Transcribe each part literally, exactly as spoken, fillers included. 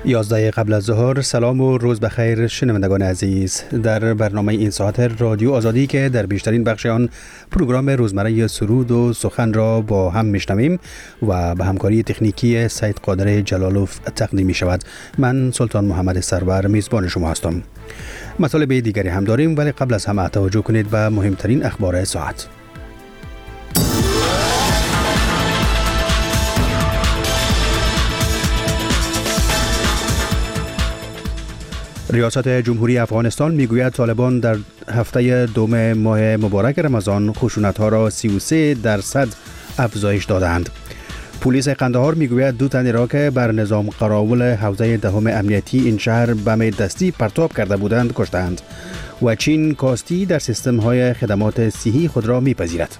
یازده قبل از ظهر. سلام و روز بخیر شنوندگان عزیز. در برنامه این ساعت رادیو آزادی که در بیشترین بخش آن پروگرام روزمره سرود و سخن را با هم میشنویم و به همکاری تکنیکی سید قادر جلالوف تقدیم می شود. من سلطان محمد سرور میزبان شما هستم. مطالب دیگری هم داریم، ولی قبل از همه توجه کنید به مهمترین اخبار ساعت. ریاست جمهوری افغانستان میگوید طالبان در هفته دوم ماه مبارک رمضان خشونت‌ها را سی و سه درصد افزایش دادند. پلیس قندهار میگوید دو تن را که بر نظام قراول حوزه دهم امنیتی این شهر بم دستی پرتاب کرده بودند کشتند و چین کاستی در سیستم‌های خدمات صحی خود را میپذیرد.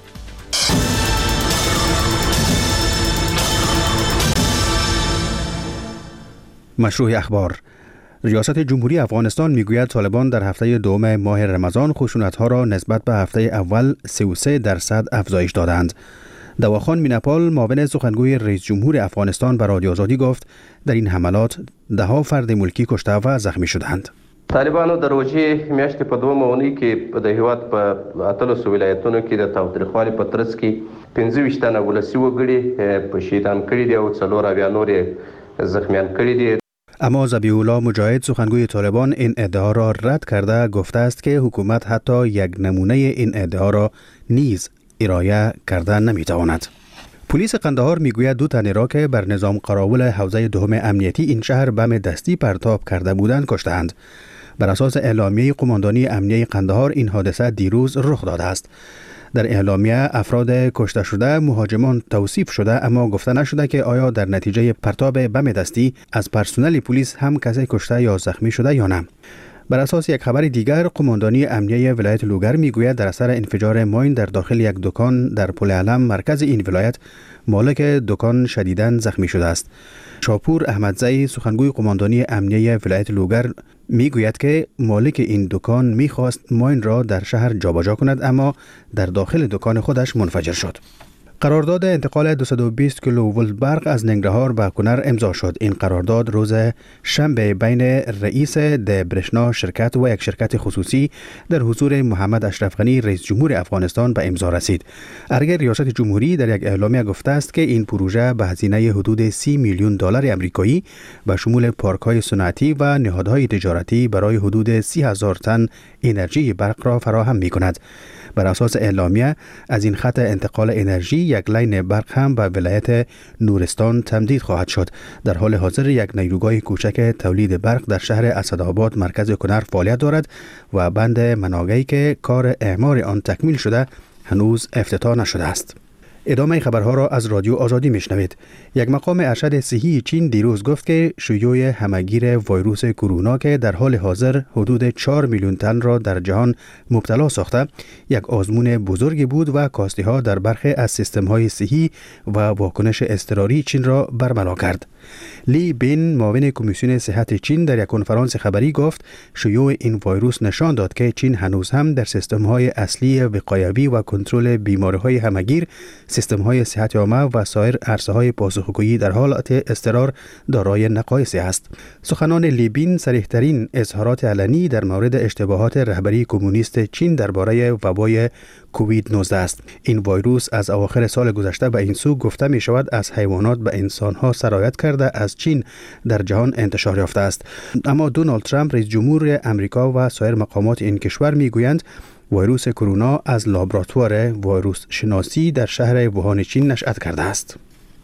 مشروع اخبار. ریاست جمهوری افغانستان میگوید طالبان در هفته دوم ماه رمضان خشونت‌ها را نسبت به هفته اول سی و سه درصد افزایش دادند. دواخان میناپال معاون سخنگوی رئیس جمهور افغانستان به رادیو آزادی گفت در این حملات ده ها فرد ملکی کشته و زخمی شدند. طالبانو در روزي میاشتې په دوه مونی کې د هیواد په اتلسو ولایتونو کې د تاوتریخوالي په ترڅ کې پنځه ویشت تنه ولسي وګړي په شهیدان کړي دي او څلور اویا نور زخمیان کړي دي. اما ذبیح الله مجاهد سخنگوی طالبان این ادعا را رد کرده گفته است که حکومت حتی یک نمونه این ادعا را نیز ارائه کرده نمیتواند. پلیس قندهار میگوید دو تن را که بر نظام قراول حوزه دهم امنیتی این شهر بم دستی پرتاب کرده بودند کشتند. بر اساس اعلامیه قماندانی امنیه قندهار این حادثه دیروز رخ داده است. در اعلامیه افراد کشته شده مهاجمان توصیف شده، اما گفته نشده که آیا در نتیجه پرتاب بم دستی از پرسنل پلیس هم کسی کشته یا زخمی شده یا نه. بر اساس یک خبر دیگر، قماندانی امنیه ولایت لوگر میگوید در اثر انفجار ماین در داخل یک دکان در پل علم مرکز این ولایت مالک دکان شدیداً زخمی شده است. شاپور احمدزئی سخنگوی قماندانی امنیه ولایت لوگر میگوید که مالک این دکان میخواست ماین را در شهر جابجا کند، اما در داخل دکان خودش منفجر شد. قرارداد انتقال دویست و بیست کیلوولت برق از ننگرهار به کنر امضا شد. این قرارداد روز شنبه بین رئیس دبرشنا شرکت و یک شرکت خصوصی در حضور محمد اشرف غنی رئیس جمهور افغانستان به امضا رسید. ارگه ریاست جمهوری در یک اعلامیه گفته است که این پروژه به هزینه حدود سی میلیون دلار آمریکایی به شمول پارک‌های صنعتی و نهادهای تجارتی برای حدود سی هزار تن انرژی برق را فراهم می‌کند. بر اساس اعلامیه از این خط انتقال انرژی یک لین برق هم به ولایت نورستان تمدید خواهد شد. در حال حاضر یک نیروگاه کوچک تولید برق در شهر اسدآباد مرکز کنر فعالیت دارد و بند مناگی که کار اعمار آن تکمیل شده هنوز افتتاح نشده است. ادامه خبرها را از رادیو آزادی میشنوید. یک مقام ارشد صحی چین دیروز گفت که شیوع همهگیر ویروس کرونا که در حال حاضر حدود چهار میلیون تن را در جهان مبتلا ساخته یک آزمون بزرگی بود و کاستی ها در برخی از سیستم های صحی و واکنش اضطراری چین را برملا کرد. لی بین معاون کمیسیون صحت چین در یک کنفرانس خبری گفت شیوع این ویروس نشان داد که چین هنوز هم در سیستم های اصلی وقایوی و کنترل بیماری های همهگیر، سیستم های صحت عامه و سایر عرصه های پاسخگویی در حالت اضطرار دارای نقایص است. سخنان لی بین صریح‌ترین اظهارات علنی در مورد اشتباهات رهبری کمونیست چین درباره وبای کووید نوزده است. این ویروس از اواخر سال گذشته به این سو گفته می شود از حیوانات به انسان ها سرایت کرده از چین در جهان انتشار یافته است. اما دونالد ترامپ رئیس جمهور امریکا و سایر مقامات این کشور می گویند ویروس کرونا از لابراتوار ویروس شناسی در شهر ووهان چین نشأت کرده است.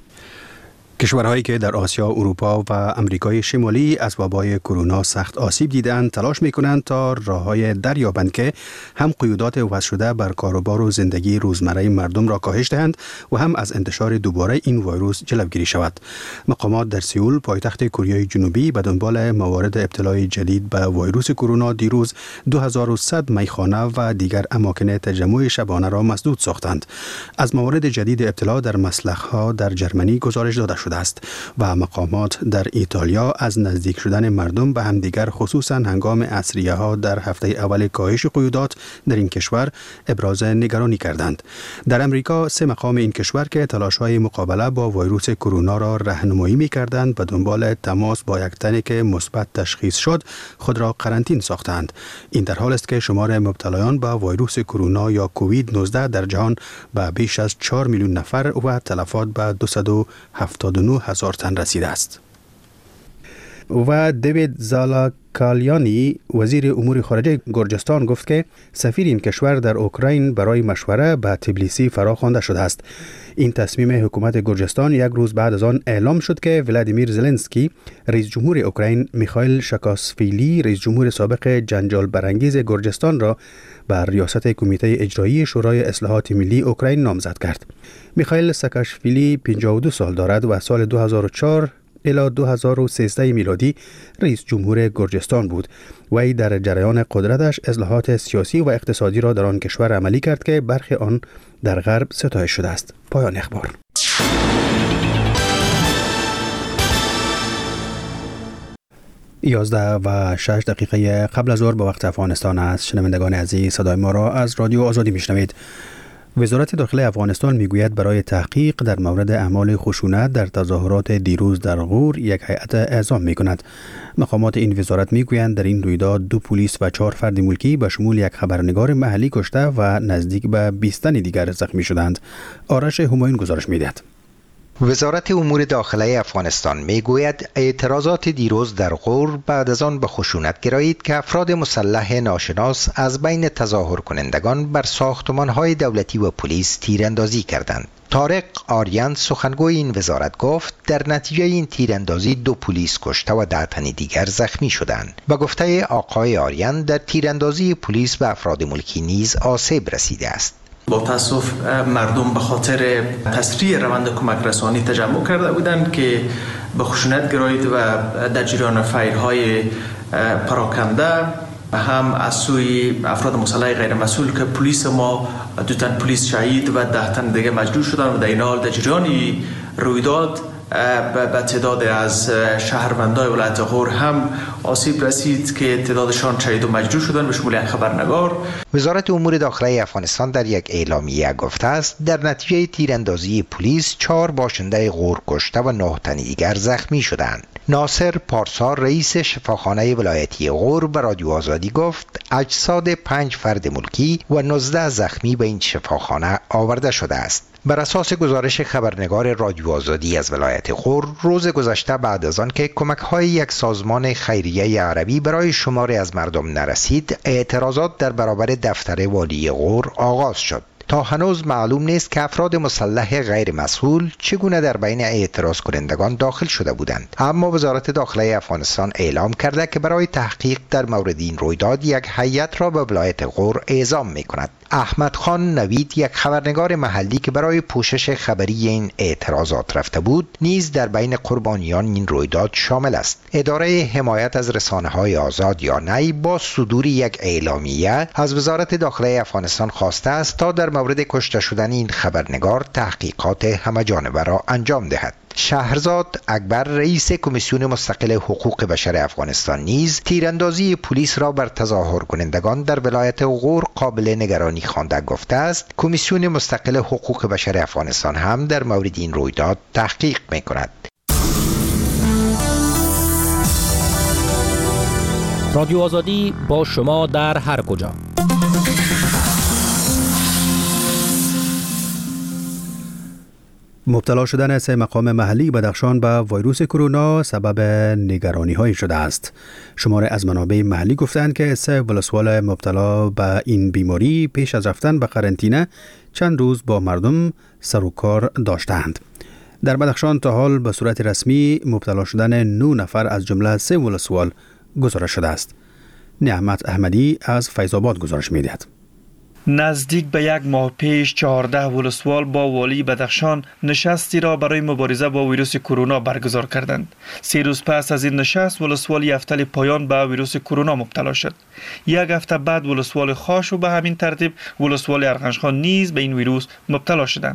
کشورهایی که در آسیا، اروپا و امریکای شمالی از وبای کرونا سخت آسیب دیدند تلاش می‌کنند تا راه‌های دریابند که هم قیودات وضع شده بر کاروبار و زندگی روزمره مردم را کاهش دهند و هم از انتشار دوباره این ویروس جلوگیری شود. مقامات در سئول پایتخت کره جنوبی به دنبال موارد ابتلای جدید به ویروس کرونا دیروز دو هزار و صد میخانه و دیگر اماکن تجمع شبانه را مسدود ساختند. از موارد جدید ابتلا در مسلخ‌ها در جرمنی گزارش داده شد. شده است و مقامات در ایتالیا از نزدیک شدن مردم به همدیگر خصوصا هنگام عصریه ها در هفته اول کاهش قیودات در این کشور ابراز نگرانی کردند. در امریکا سه مقام این کشور که تلاش‌های مقابله با ویروس کرونا را راهنمایی می‌کردند به دنبال تماس با یک تنی که مثبت تشخیص شد خود را قرنطین ساختند. این در حال است که شمار مبتلایان به ویروس کرونا یا کووید نوزده در جهان به بیش از چهار میلیون نفر و تلفات به دویست و هفتاد و نه هزار تن رسیده است. و دیوید زالاکالیانی وزیر امور خارجه گرجستان گفت که سفیر این کشور در اوکراین برای مشوره به تبلیسی فراخوانده شده است. این تصمیم حکومت گرجستان یک روز بعد از آن اعلام شد که ولادیمیر زلنسکی رئیس جمهور اوکراین میخائیل شاکاسویلی رئیس جمهور سابق جنجال برانگیز گرجستان را بر ریاست کمیته اجرایی شورای اصلاحات ملی اوکراین نامزد کرد. میخائیل ساکاشویلی پنجاه و دو سال دارد و سال دو هزار و چهار الی دو هزار و سیزده میلادی رئیس جمهور گرجستان بود. وی در جریان قدرتش اصلاحات سیاسی و اقتصادی را در آن کشور عملی کرد که برخی آن در غرب ستایش شده است. پایان اخبار. یازده و شش دقیقه قبل از ظهر به وقت افغانستان است. شنوندگان عزیز، صدای ما را از رادیو آزادی میشنوید. وزارت داخلی افغانستان میگوید برای تحقیق در مورد اعمال خشونت در تظاهرات دیروز در غور یک هیئت اعزام میکند. مقامات این وزارت میگویند در این رویداد دو پلیس و چهار فرد ملکی به شمول یک خبرنگار محلی کشته و نزدیک به بیست تن دیگر زخمی شدند. آرش همایون گزارش میدهد. وزارت امور داخلی افغانستان میگوید اعتراضات دیروز در غور بعد از آن به خشونت گرایید که افراد مسلح ناشناس از بین تظاهر کنندگان بر ساختمان‌های دولتی و پلیس تیراندازی کردند. طارق آریان سخنگوی این وزارت گفت در نتیجه این تیراندازی دو پلیس کشته و ده تن دیگر زخمی شدند. به گفته آقای آریان در تیراندازی پلیس به افراد ملکی نیز آسیب رسیده است. با تاسف مردم به خاطر تسریع روند کمک رسانی تجمع کرده بودند که به خشونت گرایید و در جریان فایرهای پراکنده هم از سوی افراد مسلح غیر مسئول که پلیس ما دو تن پلیس شهید و ده تن دیگه مجروح شدند و در این حال در جریان رویداد به تعداد از شهروندان ولایت غور هم آسیب رسید که تعدادشان شهید و مجروح شدند به شمول یک خبرنگار. وزارت امور داخلی افغانستان در یک اعلامیه گفته است در نتیجه تیراندازی پلیس چهار باشنده غور کشته و نه تن دیگر زخمی شدند. ناصر پارسا رئیس شفاخانه ولایتی غور به رادیو آزادی گفت اجساد پنج فرد ملکی و نوزده زخمی به این شفاخانه آورده شده است. بر اساس گزارش خبرنگار رادیو آزادی از ولایت غور روز گذشته بعد از آن که کمک‌های یک سازمان خیریه عربی برای شماری از مردم نرسید، اعتراضات در برابر دفتر والی غور آغاز شد. تا هنوز معلوم نیست که افراد مسلح غیر مسئول چگونه در بین اعتراض کنندگان داخل شده بودند، اما وزارت داخلی افغانستان اعلام کرده که برای تحقیق در مورد این رویداد یک هیئت را به ولایت غور اعزام می‌کند. احمد خان نوید یک خبرنگار محلی که برای پوشش خبری این اعتراضات رفته بود نیز در بین قربانیان این رویداد شامل است. اداره حمایت از رسانه‌های آزاد یا نی با صدور یک اعلامیه از وزارت داخلی افغانستان خواسته است تا در مورد کشته شدن این خبرنگار تحقیقات همه‌جانبه را انجام دهد. شهرزاد اکبر رئیس کمیسیون مستقل حقوق بشر افغانستان نیز تیراندازی پلیس را بر تظاهر کنندگان در ولایت غور قابل نگرانی خوانده گفته است کمیسیون مستقل حقوق بشر افغانستان هم در مورد این رویداد تحقیق می‌کند. رادیو آزادی با شما در هر کجا. مبتلا شدن سه مقام محلی بدخشان به ویروس کرونا سبب نگرانی های شده است. شمار از منابع محلی گفتند که سه ولسوال مبتلا به این بیماری پیش از رفتن به قرنطینه چند روز با مردم سر و کار داشتند. در بدخشان تا حال به صورت رسمی مبتلا شدن نه نفر از جمله سه ولسوال گزارش شده است. نعمت احمدی از فیض آباد گزارش می‌دهد. نزدیک به یک ماه پیش چهارده ولسوال با والی بدخشان نشستی را برای مبارزه با ویروس کرونا برگزار کردند. سه روز پس از این نشست ولسوال یفتل پایان به ویروس کرونا مبتلا شد. یک هفته بعد ولسوال خاش و به همین ترتیب ولسوال ارغنشخان نیز به این ویروس مبتلا شدند.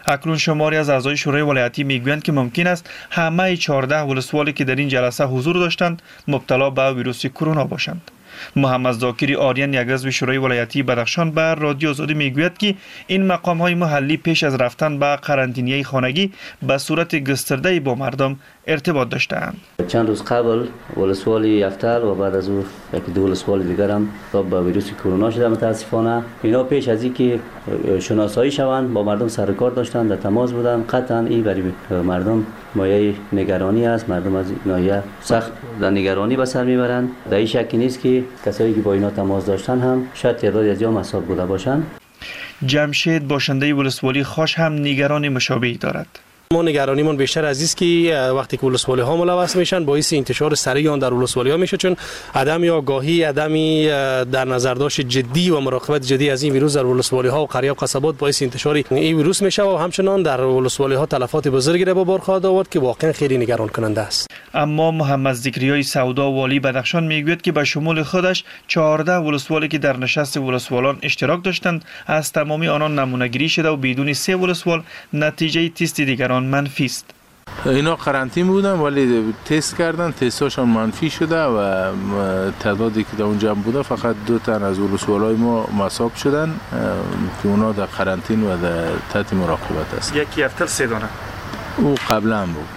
اکنون شماری از اعضای شورای ولایتی میگویند که ممکن است همه چهارده ولسوالی که در این جلسه حضور داشتند مبتلا به ویروس کرونا باشند. محمد ذاکری آریان، یک عضو شورای ولایتی بدخشان، بر رادیو آزادی میگوید که این مقام های محلی پیش از رفتن به قرنطینه خانگی به صورت گسترده با مردم ارتباط داشتند. چند روز قبل ولسوالی یفتل و بعد از او یک دو ولسوال دیگر هم با ویروس کرونا شده. متاسفانه اینا پیش از اینکه شناسایی شوند با مردم سر و کار داشتند، در تماس بودند. قطعا این برای مردم مایه نگرانی است. مردم از ناحیه سخت در نگرانی به سر میبرند. در این شکی نیست که کسایی که با اینا تماس داشتن هم شاید تعدادی از اینا مصاب بوده باشند. جمشید باشنده ولسوالی خوش هم نگرانی مشابهی دارد. ما نگرانیمون بیشتر از است که وقتی که ولسوالی ها ملوث میشن باعث انتشار سریع آن در ولسوالی ها میشه، چون عدم آگاهی، عدم در نظر داشت جدی و مراقبت جدی از این ویروس در ولسوالی ها و قریه و قصبات باعث انتشار این ویروس میشه و همچنان در ولسوالی ها تلفات بزرگی را به بار خواهد آورد که واقعا خیلی نگران کننده است. اما محمد ذکریای سودا والی بدخشان میگوید که به شمول خودش چهارده ولسوالی که در نشست ولسوالان اشتراک داشتند از تمامی آنان نمونه گیری شده و بدون سه ولسوال نتیجه تست دیگران منفی است. اینا قرنطین بودن ولی تست کردن، تستاشون منفی شده و تعدادی که در اونجا بوده فقط دو تن از ولسوالای ما مصاب شدن که اونا در قرنطین و در تحت مراقبت است. یکی افتل سه دانه او قبلا هم بود.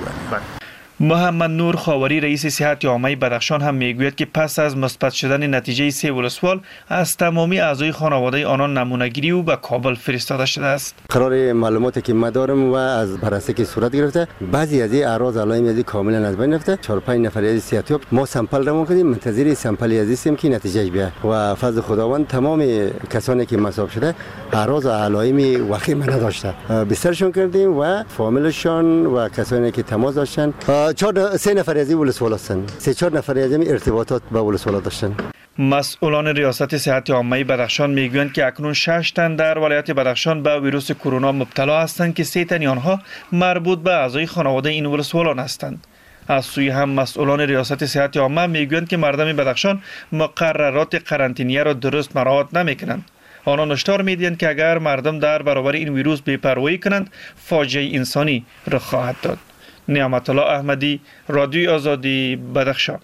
محمد نور خاوری رئیس صحت عامه بدخشان هم میگوید که پس از مثبت شدن نتیجه سه ولسوال از تمامی اعضای خانواده آنان نمونه گیری و به کابل فرستاده شده است. قرار معلوماتی که ما دارم و از بررسی که صورت گرفته بعضی از این اعراض علائم از کاملا از بین رفته. چهار پنج نفر از صحتیاب ما سامپل را کردیم، منتظر سامپل از هستیم که نتیجهش بیاد و فضل خداوند تمام کسانی که مصاب شده اعراض و علائم وخیم نداشته. بسترشون کردیم و فامیلشون و کسانی که تماس داشتن چهار سه نفر از این ولسوال هستند. سه چهار نفر از این ارتباطات با ولسوال داشتن. مسئولان ریاست صحت عامه بدخشان میگویند که اکنون شش تن در ولایت بدخشان به ویروس کرونا مبتلا هستند که سه تن آنها مربوط به اعضای خانواده این ولسوالان هستند. از سوی هم مسئولان ریاست صحت عامه میگویند که مردم بدخشان مقررات قرنطینه را درست مراعات نمیکنند. آنان هشدار میدهند که اگر مردم در برابر این ویروس بی‌پروایی کنند فاجعه انسانی رخ خواهد داد. نعمت الله احمدی، رادیو آزادی، بدخشان.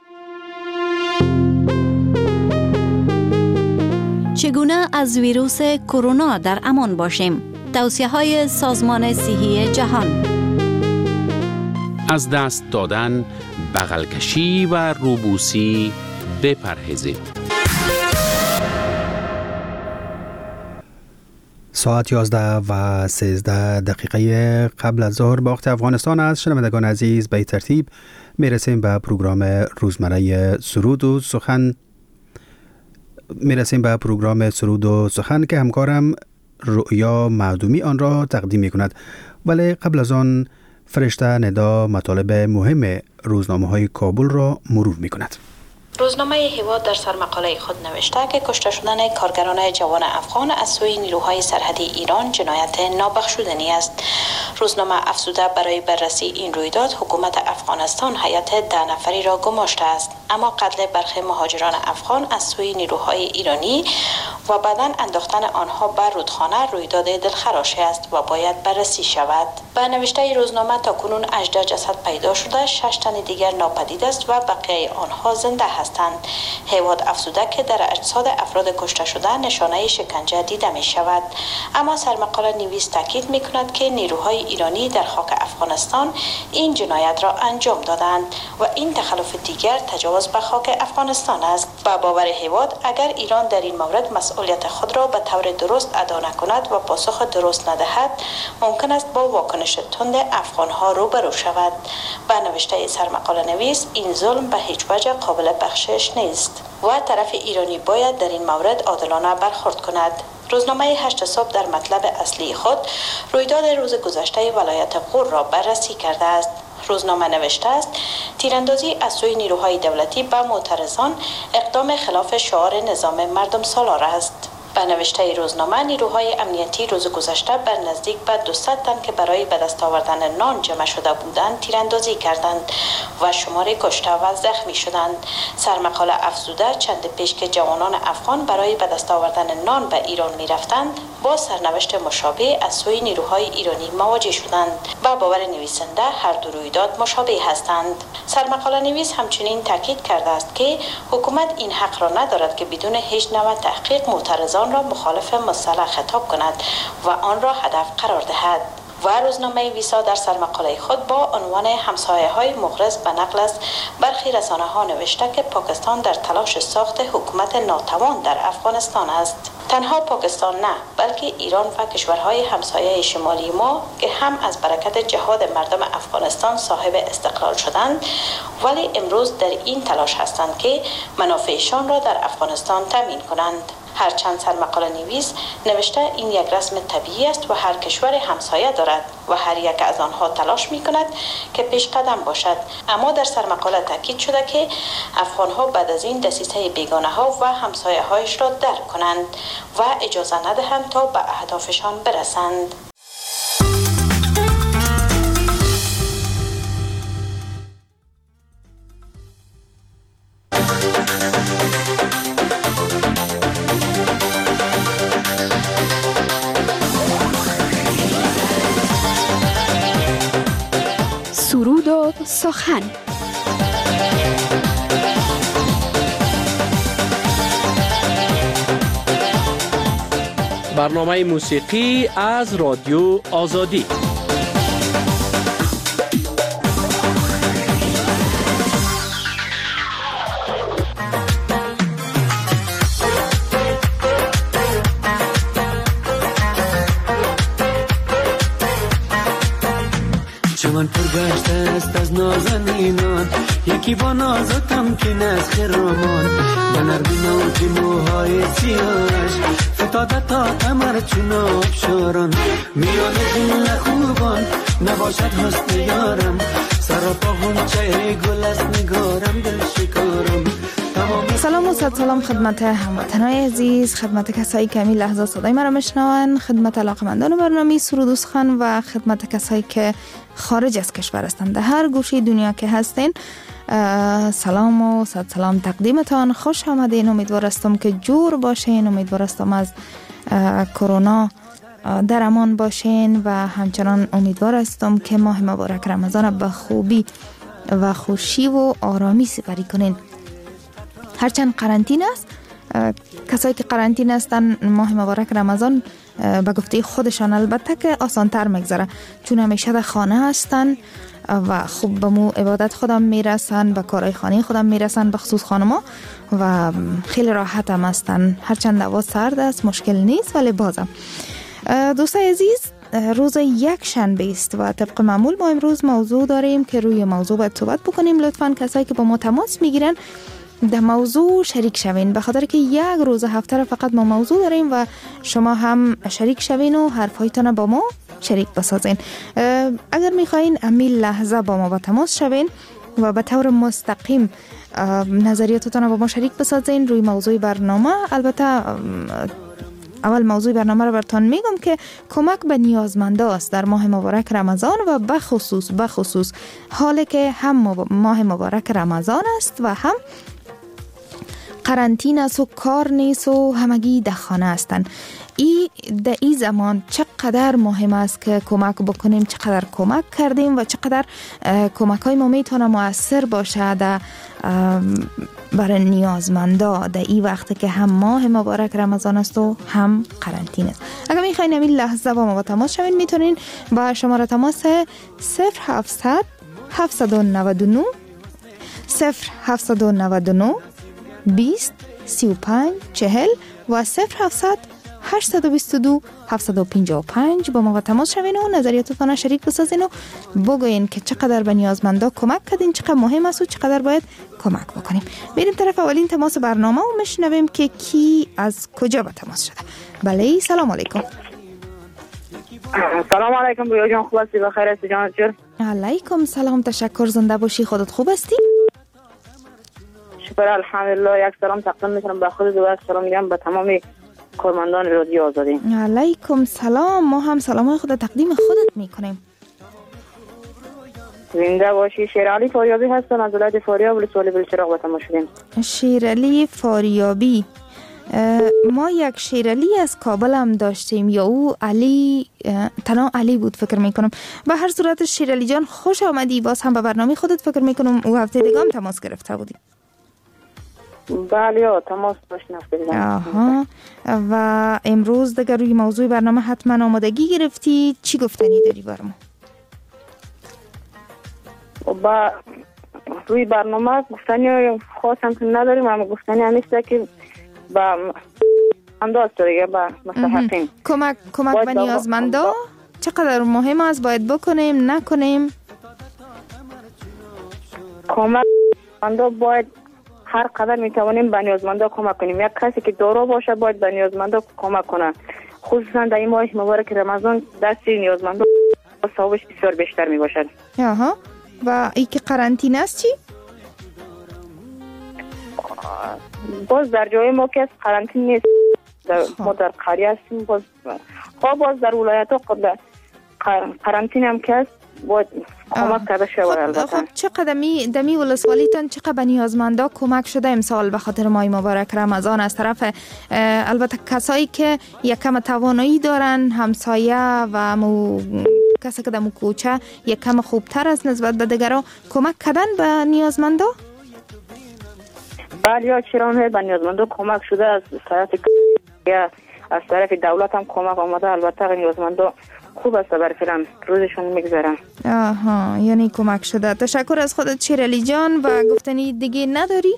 چگونه از ویروس کرونا در امان باشیم؟ توصیه‌های سازمان صحی جهان. از دست دادن، بغل کشی و روبوسی بپرهیزید. ساعت یازده و سیزده دقیقه قبل از ظهر به وقت افغانستان است. شنوندگان عزیز، به ترتیب میرسیم به پروگرام روزمره سرود و سخن میرسیم به پروگرام سرود و سخن که همکارم رؤیا معدومی آن را تقدیم می کند. ولی قبل از آن فرشته ندا مطالب مهم روزنامه های کابل را مرور می کند. روزنامه هیواد در سرمقاله خود نوشته که کشته شدن کارگران جوان افغان از سوی نیروهای سرحدی ایران جنایت نابخشودنی است. روزنامه افزوده برای بررسی این رویداد حکومت افغانستان هیئت ده نفری را گماشته است، اما قتل برخی مهاجران افغان از سوی نیروهای ایرانی و بعداً انداختن آنها بر رودخانه رویداد دلخراشی است و باید بررسی شود. به نوشته روزنامه تاکنون هجده جسد پیدا شده، شش تن دیگر ناپدید است و بقیه آنها زنده هستند. هیواد افزوده که در اجساد افراد کشته شده نشانه شکنجه دیده می شود، اما سرمقاله نویس تاکید می کند که نیروهای ایرانی در خاک افغانستان این جنایت را انجام دادند و این تخلف دیگر تجاوز به خاک افغانستان است. با باور هیواد اگر ایران در این مورد مسئولیت خود را به طور درست ادا نکند و پاسخ درست ندهد، ممکن است با واکنش تند افغانها روبرو شود. به نوشته سرمقاله نویس این ظلم به هیچ وجه قابل بخشش نیست و طرف ایرانی باید در این مورد عادلانه برخورد کند. روزنامه هشت صبح در مطلب اصلی خود رویداد روز گذشته ولایت غور را بررسی کرده است. روزنامه نوشته است تیراندازی از سوی نیروهای دولتی به معترضان اقدام خلاف شعار نظام مردم سالار است. به نوشته روزنامه نیروهای امنیتی روز گذشته بر نزدیک به دویست تن که برای به دست آوردن نان جمع شده بودند تیراندازی کردند و شماری کشته و زخمی شدند. سرمقاله افزوده چند پیش که جوانان افغان برای به دست آوردن نان به ایران می رفتند با سرنوشت مشابه از سوی نیروهای ایرانی مواجه شدند. با باور نویسنده هر دو رویداد مشابه هستند. سرمقاله نویس همچنین تاکید کرده است که حکومت این حق را ندارد که بدون هیچ نوع تحقیق معترضان را مخالف مصالح خطاب کند و آن را هدف قرار دهد. و روزنامه ویسا در سرمقاله خود با عنوان همسایه های مغرض به نقل از برخی رسانه ها نوشته که پاکستان در تلاش ساخت حکومت ناتوان در افغانستان است. تنها پاکستان نه، بلکه ایران و کشورهای همسایه شمالی ما که هم از برکت جهاد مردم افغانستان صاحب استقلال شدند، ولی امروز در این تلاش هستند که منافعشان را در افغانستان تامین کنند. هرچند سرمقاله نویس نوشته این یک رسم طبیعی است و هر کشور همسایه دارد و هر یک از آنها تلاش می کند که پیش قدم باشد، اما در سرمقاله تاکید شده که افغان ها بعد از این دسیسه بیگانه ها و همسایه هایش را درک کنند و اجازه ندهند تا به اهدافشان برسند. سرود و سخن. برنامه موسیقی از رادیو آزادی. چمن پرگشته است از نازنینان، یکی با نازکم که نز خرامان، به نرمی نوک موهای سیاهش فتاده تا کمر چون آبشاران، میان دل خوبان نباشد حسن یارم، سراپا غنچه گل از نگارم دل شکارم. سلام و صد سلام خدمت هموطنان عزیز، خدمت کسایی که می لحظه صدای مرا میشنوند، خدمت علاقمندان برنامه سرود و سخن و خدمت کسایی که خارج از کشور هستند، در هر گوشه دنیا که هستین سلام و صد سلام تقدیمتان. خوش آمدین. امیدوار هستم که جور باشین، امیدوار هستم از کرونا در امان باشین و همچنان امیدوار هستم که ماه مبارک رمضان به خوبی و خوشی و آرامی سپری کنین. هرچند قرنطینه است، کسایی که قرنطینه هستن ماه مبارک رمضان به گفته خودشان البته که آسان‌تر میگذره، چون همیشه در خانه هستن و خوب به مو عبادت خودم میرسن، به کارهای خانه خودم میرسن، به خصوص خانما، و خیلی راحت هم هستن. هرچند هوا سرد است مشکل نیست، ولی بازم دوستای عزیز روز یک شنبه است و طبق معمول ما امروز موضوع داریم که روی موضوع باید صحبت بکنیم. لطفاً کسایی که با ما تماس میگیرن در موضوع شریک شوین، به خاطر که یک روز هفته را فقط ما موضوع داریم و شما هم شریک شوین و حرفایتان با ما شریک بسازین. اگر میخواین امیل لحظه با ما با تماس شوین و به طور مستقیم نظریاتتان با ما شریک بسازین روی موضوع برنامه. البته اول موضوع برنامه رو براتون میگم که کمک به نیازمنده است در ماه مبارک رمضان و بخصوص بخصوص حالی که هم ماه مبارک رمضان است و هم قرنطینه است و کار نیست و همگی در خانه هستن. ای در این زمان چقدر مهم است که کمک بکنیم، چقدر کمک کردیم و چقدر کمک های ما میتونه مؤثر باشه در برای نیازمندا در این وقت که هم ماه مبارک رمضان است و هم قرنطینه است. اگر میخواین همین لحظه با ما با تماس شوین، میتونین با شماره تماس صفر هفتصد هفتصد و نود و نه صفر هفتصد و نود و نه بیست سی و پنج چهل و صفر هفتصد هشتصد و بیست و دو هفتصد و پنجاه و پنج با ما با تماس شوین و نظریاتتان شریک بسازین و بگوین که چقدر به نیازمندا کمک کردین، چقدر مهم است و چقدر باید کمک بکنیم. بریم طرف اولین تماس برنامه و میشنویم که کی از کجا به تماس شده. بله سلام علیکم. سلام علیکم بویا جان، خوب هستی؟ بخیر هستی جان؟ چطور؟ علیکم سلام، تشکر، زنده باشی. خودت خوب هستی؟ شکر الحمدلله. یک سلام تقدیم میکنم به خودت و یک سلام میگم به تمام کارمندان رادیو آزادی. علیکم سلام. ما هم سلام خود تقدیم خودت میکنیم. زنده باشی. شیرعلی فاریابی هستم از ولایت فاریاب ولسوالی بلچراغ به تماس شدیم. شیرعلی فاریابی، ما یک شیرعلی از کابل هم داشتیم یا او علی تنها علی بود فکر میکنم. به هر صورت شیرعلی جان خوش آمدی. باز هم به برنامه خودت فکر میکنم او هفته دیگه هم تماس گرفته بودی. بله یا تماس داشتیم هفته دیگه. آها. و امروز دیگه روی موضوع برنامه حتما آمادگی گرفتی. چی گفتنی داری برام؟ با روی برنامه گفتنی خاصم که نداریم، اما گفتنی همیشه که با انداز دیگه با مستحقین کمک کمک به نیازمندا چقدر مهم است، باید بکنیم نکنیم؟ کمک نیازمندا باید هر قدر میتوانیم به نیازمندا کمک کنیم. یک کسی که دارا باشه باید به نیازمندا کمک کنه، خصوصا در این ماه مبارک رمضان دست نیازمندا ثوابش بسیار بیشتر می باشد. آها. و ای که قرنطینه است چی؟ باز در جای ما که قرنطینه نیست، در ما در قریه هستیم. باز خب باز در ولایت ها قرنطینه هم که است باید کمک کرده شود. البته خب چقدر می دمی ولسوالیتان چقدر به نیازمندا کمک شده امسال به خاطر ماه مبارک رمضان از طرف البته کسایی که یکم توانایی دارن، همسایه و مو کسی که در مو کوچه یکم خوبتر از نسبت به دیگران کمک کردن به نیازمندا؟ بله چرا نه، به نیازمندا کمک شده. از طرف از طرف دولت هم کمک آمده. البته نیازمندا خوب است، برای فعلا روزشون میگذرن. آها، یعنی کمک شده. تشکر از خودت شیرعلی جان. و گفتنی دیگه نداری؟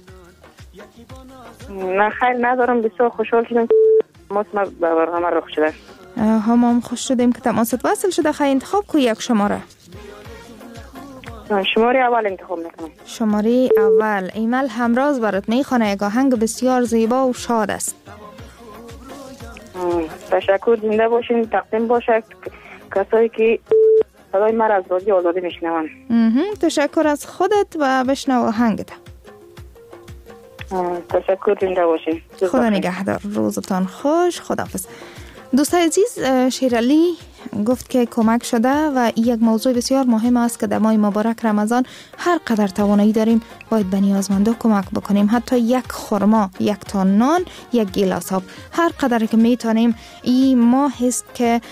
نه خیر ندارم. بسیار خوشحال شدم ما به برنامه رخ شده. هم هم خوش شدیم که تماست وصل شده. خیلی انتخاب کو یک شماره. شماره اول انتخاب میکنم. شماره اول. ایمل همراز برات میخونه. یک آهنگ بسیار زیبا و شاد است. تشکر. زنده باشین. تقدیم باشه کسایی که صدای من از رادیو آزادی میشنون. تشکر از خودت و بشنو آهنگت. تشکر. زنده باشین. خدا نگهدار. روزتان خوش. خداحافظ. دوستای عزیز، شیرعلی گفت که کمک شده و یک موضوع بسیار مهم است که در ماه مبارک رمضان هر قدر توانایی داریم باید به نیازمندا کمک بکنیم. حتی یک خرما، یک تا نان، یک گیلاس آب، هر قدر که میتونیم. این ماه است که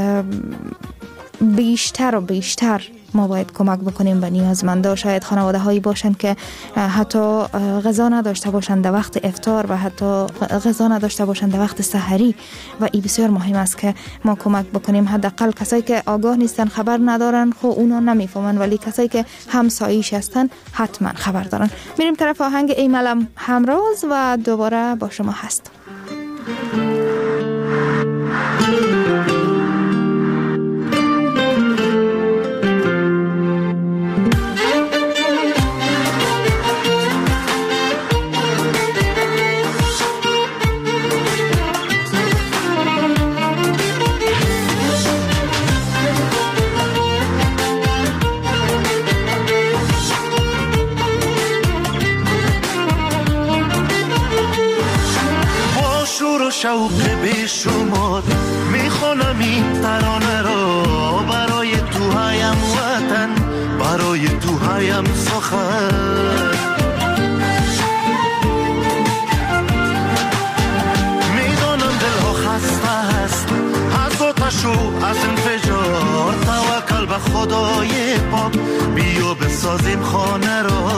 بیشتر و بیشتر ما باید کمک بکنیم به نیازمندا. شاید خانواده هایی باشن که حتی غذا نداشته باشند در وقت افطار و حتی غذا نداشته باشند در وقت سحری و این بسیار مهم است که ما کمک بکنیم. حداقل کسایی که آگاه نیستن، خبر ندارن، خب اونا نمیفهمن، ولی کسایی که همسایه‌اش هستن حتما خبر دارن. میریم طرف آهنگ ایملم همراز و دوباره با شما هست. شوق بیشمار میخونم این ترانه رو برای تو هایم وطن، برای تو هایم سخن. میدانم دلها خسته هست از آتش و از انفجار، توکل به خدای پاک بیا بسازیم خانه رو.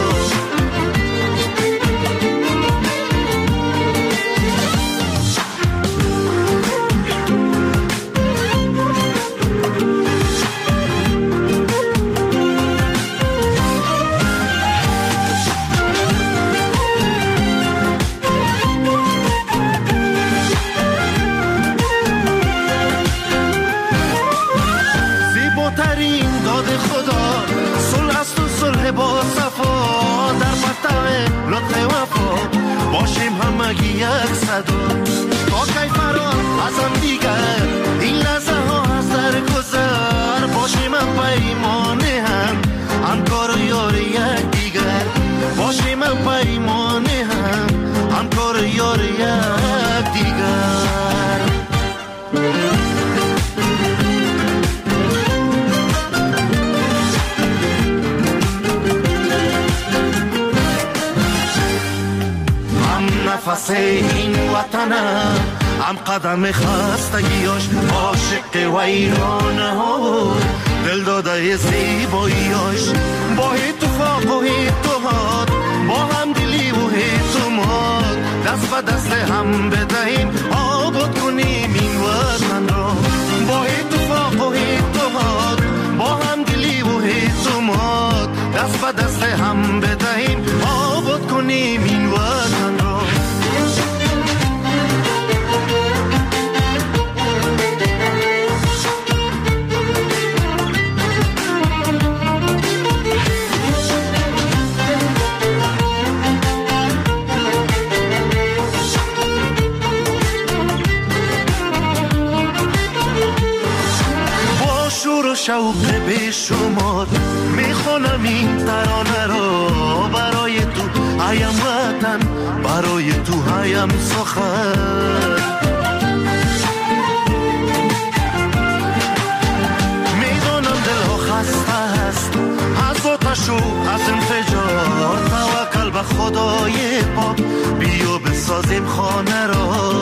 با صفا در مطلع لطف وفا باشیم همگی یک صدا، تا کی فرار از هم دیگر این لحظه ها از در گذر، باشیم هم پیمانه هم همکار و یار یک دیگر، باشیم هم پیمانه هم همکار و یار یک دیگر. نفس این وطنم، هم قدم خستگیاش عاشق ویرانه ها، دل داده زیباییاش با اتفاق و اتحاد، با هم دلی و اعتماد، دست به دست هم بدهیم آباد کنیم این وطن را، با اتفاق و اتحاد، با هم دلی و اعتماد، دست به دست هم بدهیم آباد کنیم این وطن را. شوق به شما میخونم این ترانه را، برای تو هایم وطن، برای تو هایم سخن. میدونم دل ها خسته است از آتش و از انفجار، توکل به خدای پاک بیا بسازیم خانه را.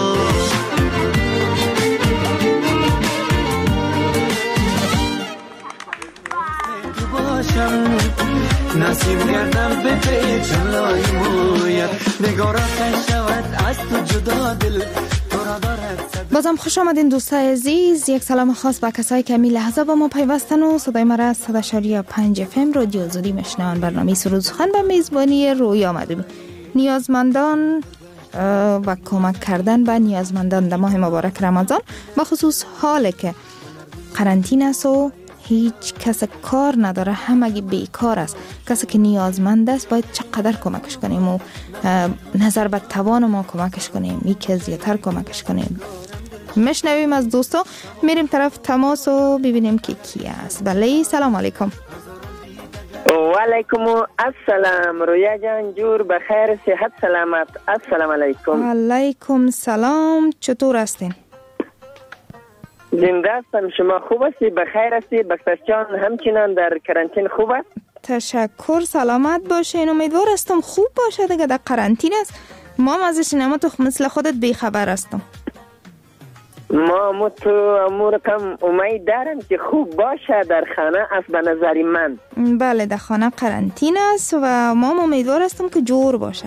نصیب گردم به پیچ لای مویت، نگارت شود از تو جدا دل تو را دارد. بازم خوش آمدین دوستای عزیز، یک سلام خاص به کسایی که می لحظه با ما پیوستن و صدای ما را از صد و شش پنج اف ام رادیو زودی میشنون. برنامه سرود سخن به میزبانی رویا مدومی. نیازمندان و کمک کردن به نیازمندان در ماه مبارک رمضان، بخصوص حالی که قرنطینه است و هیچ کس کار نداره، همگی بیکار است. کسی که نیازمند است باید چقدر کمکش کنیم و نظر به توان ما کمکش کنیم، یکی زیادتر کمکش کنیم. میشنویم از دوستا، میریم طرف تماس و ببینیم که کی است. بله سلام علیکم. و علیکم السلام. رویا جان جور بخیر، صحت سلامت. السلام علیکم. علیکم سلام، چطور هستین؟ زنده هستم، شما خوب هستی؟ بخیر هستی؟ بختش جان همچنان در کرانتین خوب است؟ تشکر، سلامت باشین. امیدوار هستم خوب باشه دیگه. در کرانتین است، ما هم ازش نمت مثل خودت بیخبر هستم. ما متو امور کم امید دارم که خوب باشه در خانه است به نظر من. بله در خانه قرنطینه است و ما هم امیدوار هستم که جور باشه.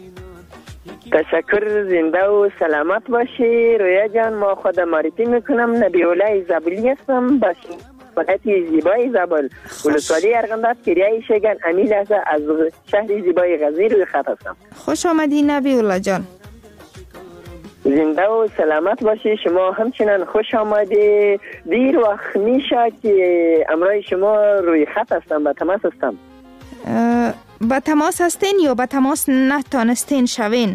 تشکر، زنده و سلامت باشی رویا جان. ما خود معرفی میکنم، نبی‌الله زابلی هستم، باشی ولایت زیبای زابل، ولسوالی ارغنداب، کریای شگن، امیل از از شهر زیبای غزنی روی خط هستم. خوش آمدی نبی‌الله جان. زنده و سلامت باشی. شما همچنان خوش آمدی. دیر وقت میشه که امروز شما روی خط هستم، به تماس هستم. به تماس هستین یا به تماس نتانستین شوین؟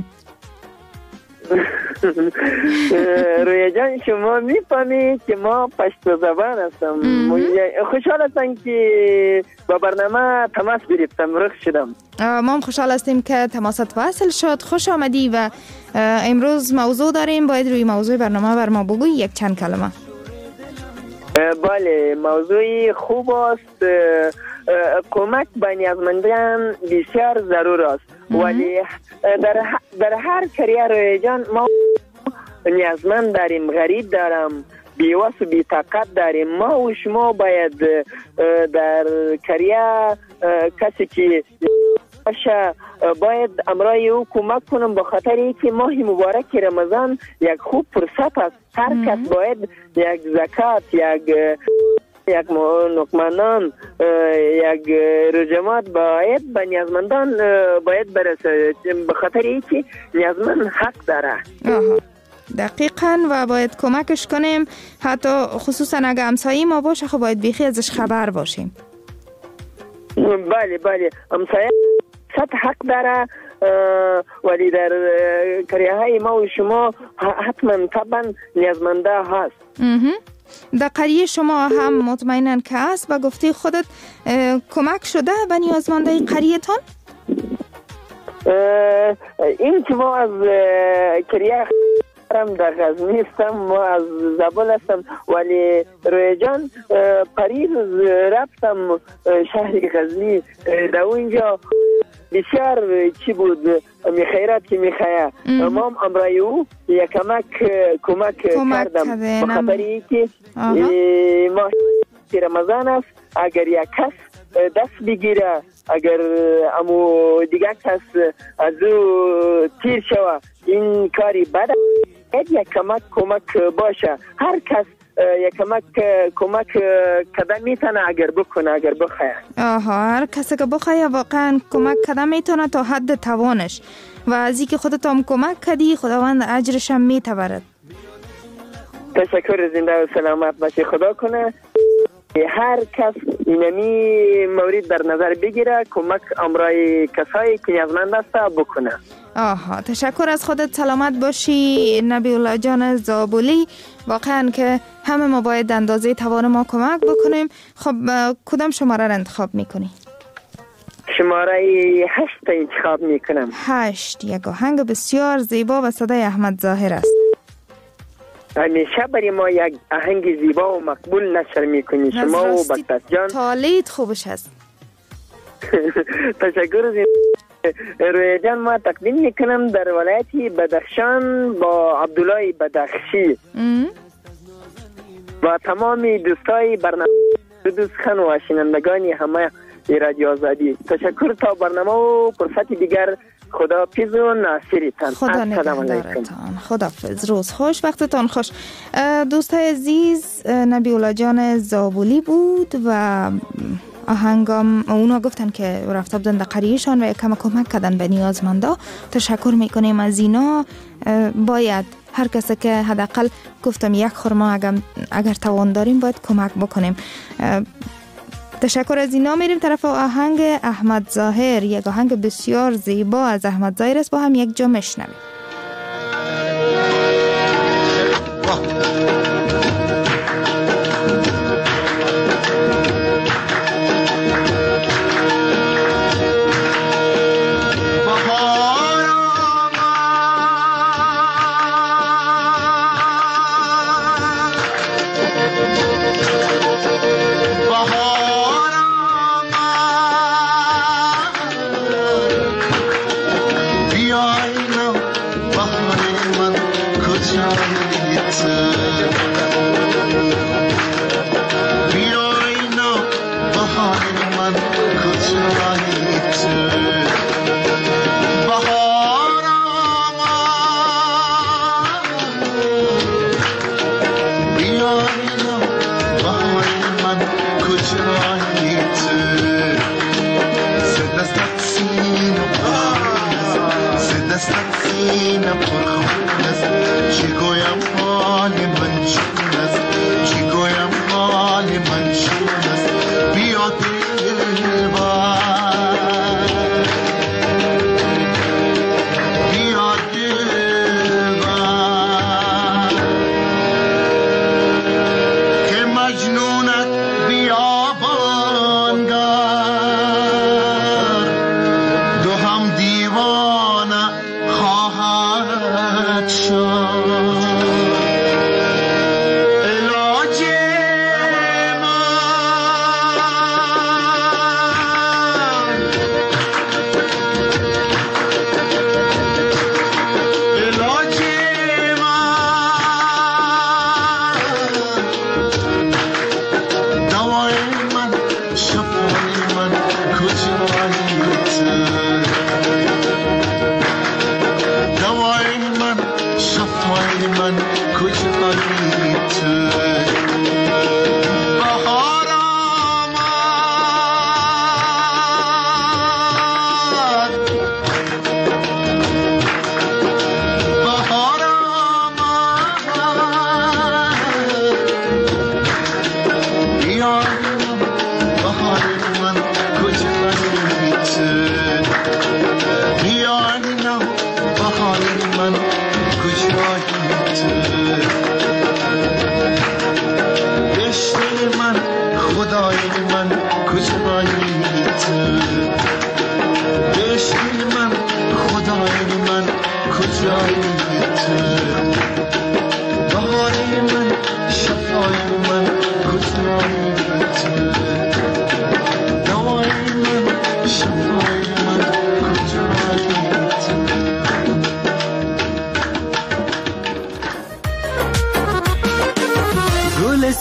رویا جان شما میفهمید که ما پشت زبان هستم. خوشحال هستم که با برنامه تماس گرفتم، رخ شدم. ما هم خوشحال هستیم که تماست وصل شد. خوش آمدی و امروز موضوع داریم، باید روی موضوع برنامه بر ما بگوی یک چند کلمه. بله، موضوعی خوب است. کمک به نیازمندان بسیار ضرور است، ولی در, در هر کریه روی جان ما نیازمند داریم، غریب دارم، بیوس و بی‌طاقت داریم. ما و شما باید در کریه کسی که باشه باید امرای او کمک کنم، به خاطر اینکه ماه مبارک رمضان یک خوب فرصت است. هر کس باید یک زکات، یک یک نکمنان، یک رجمات باید به نیازمندان باید برسه، به خاطر اینکه نیازمند حق داره. دقیقاً و باید کمکش کنیم، حتی خصوصا اگه همسایه ما باشه خب باید بیخی ازش خبر باشیم. بله بله، همسایه صد حق داره، ولی در کریه های ما و شما حتما طبعا نیازمنده هست. در قریه شما هم مطمئنن که هست و گفتی خودت کمک شده به نیازمنده قریه تان؟ این که ما از کریه در غزنی هستم، ما از زابل هستم، ولی روی جان پریز رفتم شهر غزنی، در اونجا بسیار چی بود میخیرات که میخواه ما هم امرای او یک کمک کمک کردم به خاطری که ما رمضان است. اگر یک کس دست بگیره، اگر امو دیگه کس از او تیر شوه، این کاری بده. یک کمک کمک باشه، هر کس یک کمک کمک کدام میتونه اگر بکنه، اگر بخواه. آها، هر کسی که بخواه واقعا کمک کدام میتونه تا حد توانش، و از اینکه خودت هم کمک کردی خداوند اجرش هم میتبرد. تشکر، زنده و سلامت باشی، خدا کنه هر کس اینمی مورد در نظر بگیره، کمک امرای کسایی که نیازمند است بکنه. آها، تشکر از خودت، سلامت باشی نبی الله جان زابولی. واقعا که همه ما باید اندازه توان ما کمک بکنیم. خب کدام شماره را انتخاب میکنی؟ شماره هشت انتخاب میکنم. هشت یک آهنگ بسیار زیبا و صدای احمد ظاهر است. همیشه برای ما یک آهنگ زیبا و مقبول نشر میکنی شما و بکتاس جان. تالیت خوبش هست. تشکر روی جان. ما تقدیم میکنم در ولایت بدخشان با عبدالله بدخشی و تمام دوستای برنامه دوستخان و شنوندگان همه رادیو آزادی. تشکر. تا برنامه و فرصت دیگر خدا پیز و ناصری تان. خدا نگهدارتان. خدا فز. روز خوش، وقتتان خوش. دوستای عزیز، نبی الله جان زابولی بود و آهنگام اونا گفتن که رفته بودن در قریهشان و یک کم کمک کردن به نیازمندا. تشکر میکنیم از اینا. باید هر کسی که حداقل گفتم یک خرما اگر, اگر توان داریم باید کمک بکنیم. تشکر از اینا. میریم طرف آهنگ احمد ظاهر، یک آهنگ بسیار زیبا از احمد ظاهر است، با هم یک جا میشنویم.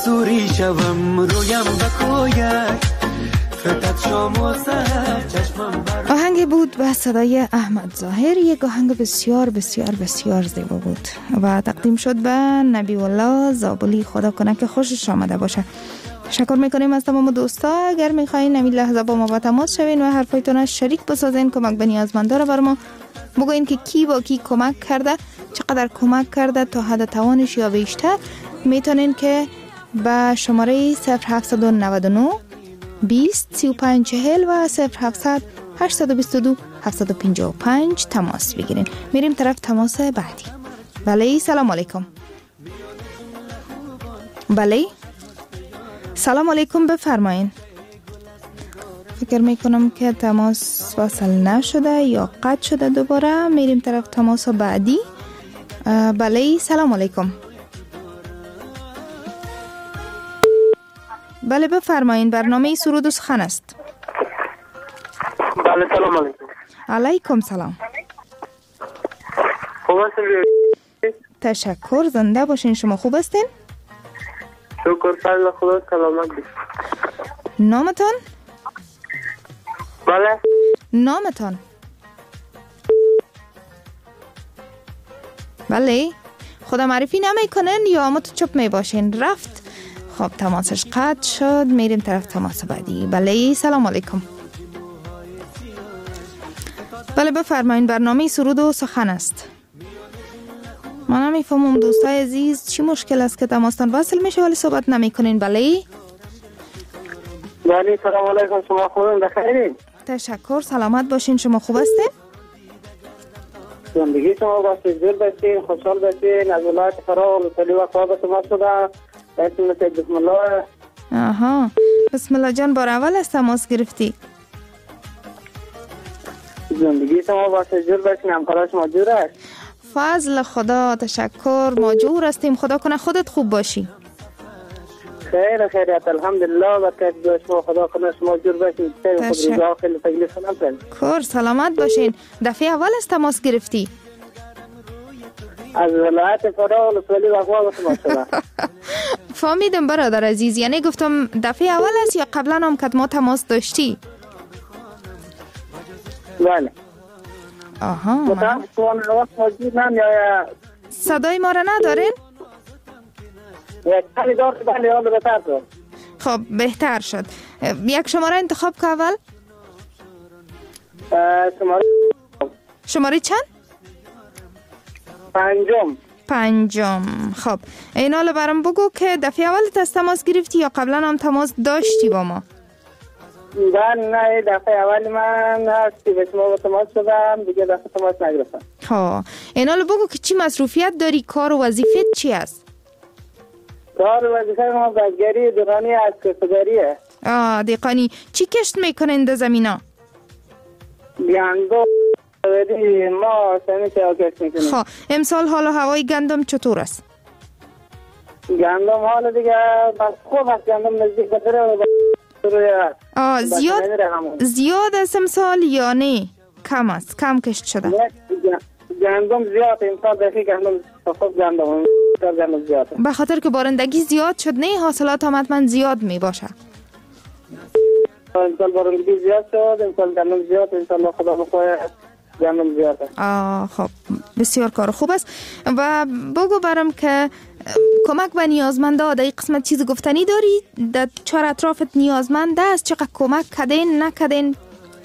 سوری شوم رویم بکویک فتت شام و سهر چشمم بر. آهنگ بود به صدای احمد ظاهر، یک آهنگ بسیار بسیار بسیار زیبا بود و تقدیم شد به نبی الله زابلی. خدا کنه که خوشش آمده باشه. تشکر میکنیم از تمام دوستا. اگر میخواین همین لحظه با ما با تماس شوین و حرفایتون شریک بسازین، کمک به نیازمندا رو بر ما بگوین که کی با کی کمک کرده، چقدر کمک کرده تا حد توانش یا بیشتر، میتونین که به شماره صفر هفت نه نه بیست سی و پنج چهل و صفر هفتصد هشتصد و بیست و دو هفتصد و پنجاه و پنج تماس بگیرین. میریم طرف تماس بعدی. بله سلام علیکم. بله سلام علیکم، بفرمایین. فکر میکنم که تماس واصل نشده یا قطع شده. دوباره میریم طرف تماس بعدی. بله سلام علیکم. بله بفرمایین، برنامه سرود و سخن است. بله سلام علیکم. علیکم سلام. خوب هستین؟ تشکر، زنده باشین. شما خوب هستین؟ شکر فضل خدا، سلامت باشین. نامتان؟ بله نامتان؟ بله خدا معرفی نمی کنین یا ما تو چپ می باشین؟ رفت. خب تماسش قطع شد. میریم طرف تماس بعدی. بله سلام علیکم. بله بفرمایین، برنامه سرود و سخن است. من نمیفهمم دوستای عزیز چی مشکل است که تماستان وصل میشه ولی صحبت نمی کنین. بله بله سلام علیکم، شما خوبین؟ بخیرین؟ تشکر، سلامت باشین. شما خوب هستین؟ زندگی شما باشه، زیر باشین، خوشحال باشین. از ولایت فرا ولسوالی و خواب تماس شده. بسم الله. آها بسم الله جان، بار اول از تماس گرفتی. زندگی شما باشه، جور باشین. همکارا شما جور است؟ فضل خدا، تشکر، ما جور هستیم. خدا کنه خودت خوب باشی. خیر خیریت الحمدلله. برکت دو شما، خدا کنه شما جور باشین. تشکر. خیلی تکلیف نکنید. کور سلامت باشین. دفعه اول از تماس گرفتی؟ از ولایت فرا ولسوالی و خواب تماس شده. فهمیدم برادر عزیز، یعنی گفتم دفعه اول است یا قبلا هم که ما تماس داشتی؟ بله. آها من موجود نم یا صدای ما را ندارین؟ یک کمی دار بله حال بهتر شد. خب بهتر شد. یک شماره انتخاب که اول؟ شماره شماره چند؟ پنجم. پنجم. خب این حالا برام بگو که دفعه اولت از تماس گرفتی یا قبلا هم تماس داشتی با ما؟ بله نه دفعه اولی من هستی به شما با تماس شدم، دیگه دفعه تماس نگرفتم. ها این حالا بگو که چی مصروفیت داری، کار و وظیفت چی است؟ کار و وظیفه ما بزگری دیقانی از کسبگریه. آه دیقانی. چی کشت میکنین در زمینا؟ گندم ما سمی که کشت میکنیم. خب امسال حال و هوای گندم چطور است؟ گندم حال دیگه بس خوب است، گندم نزدیک بطره و آه زیاد زیاد است امسال یا نه کم است؟ کم کشت شده؟ گندم زیاد امسال دقیقی گندم خوب گندم گندم زیاد به خاطر که بارندگی زیاد شد نه حاصلات هم حتما زیاد می باشه. امسال بارندگی زیاد شد، امسال گندم زیاد، امسال خدا بخواه گندم زیاد. آه خب بسیار کار خوب است. و بگو برام که کمک به نیازمندا در این قسمت چیز گفتنی داری؟ در چهار اطرافت نیازمند است؟ چقدر کمک کردین نکردین؟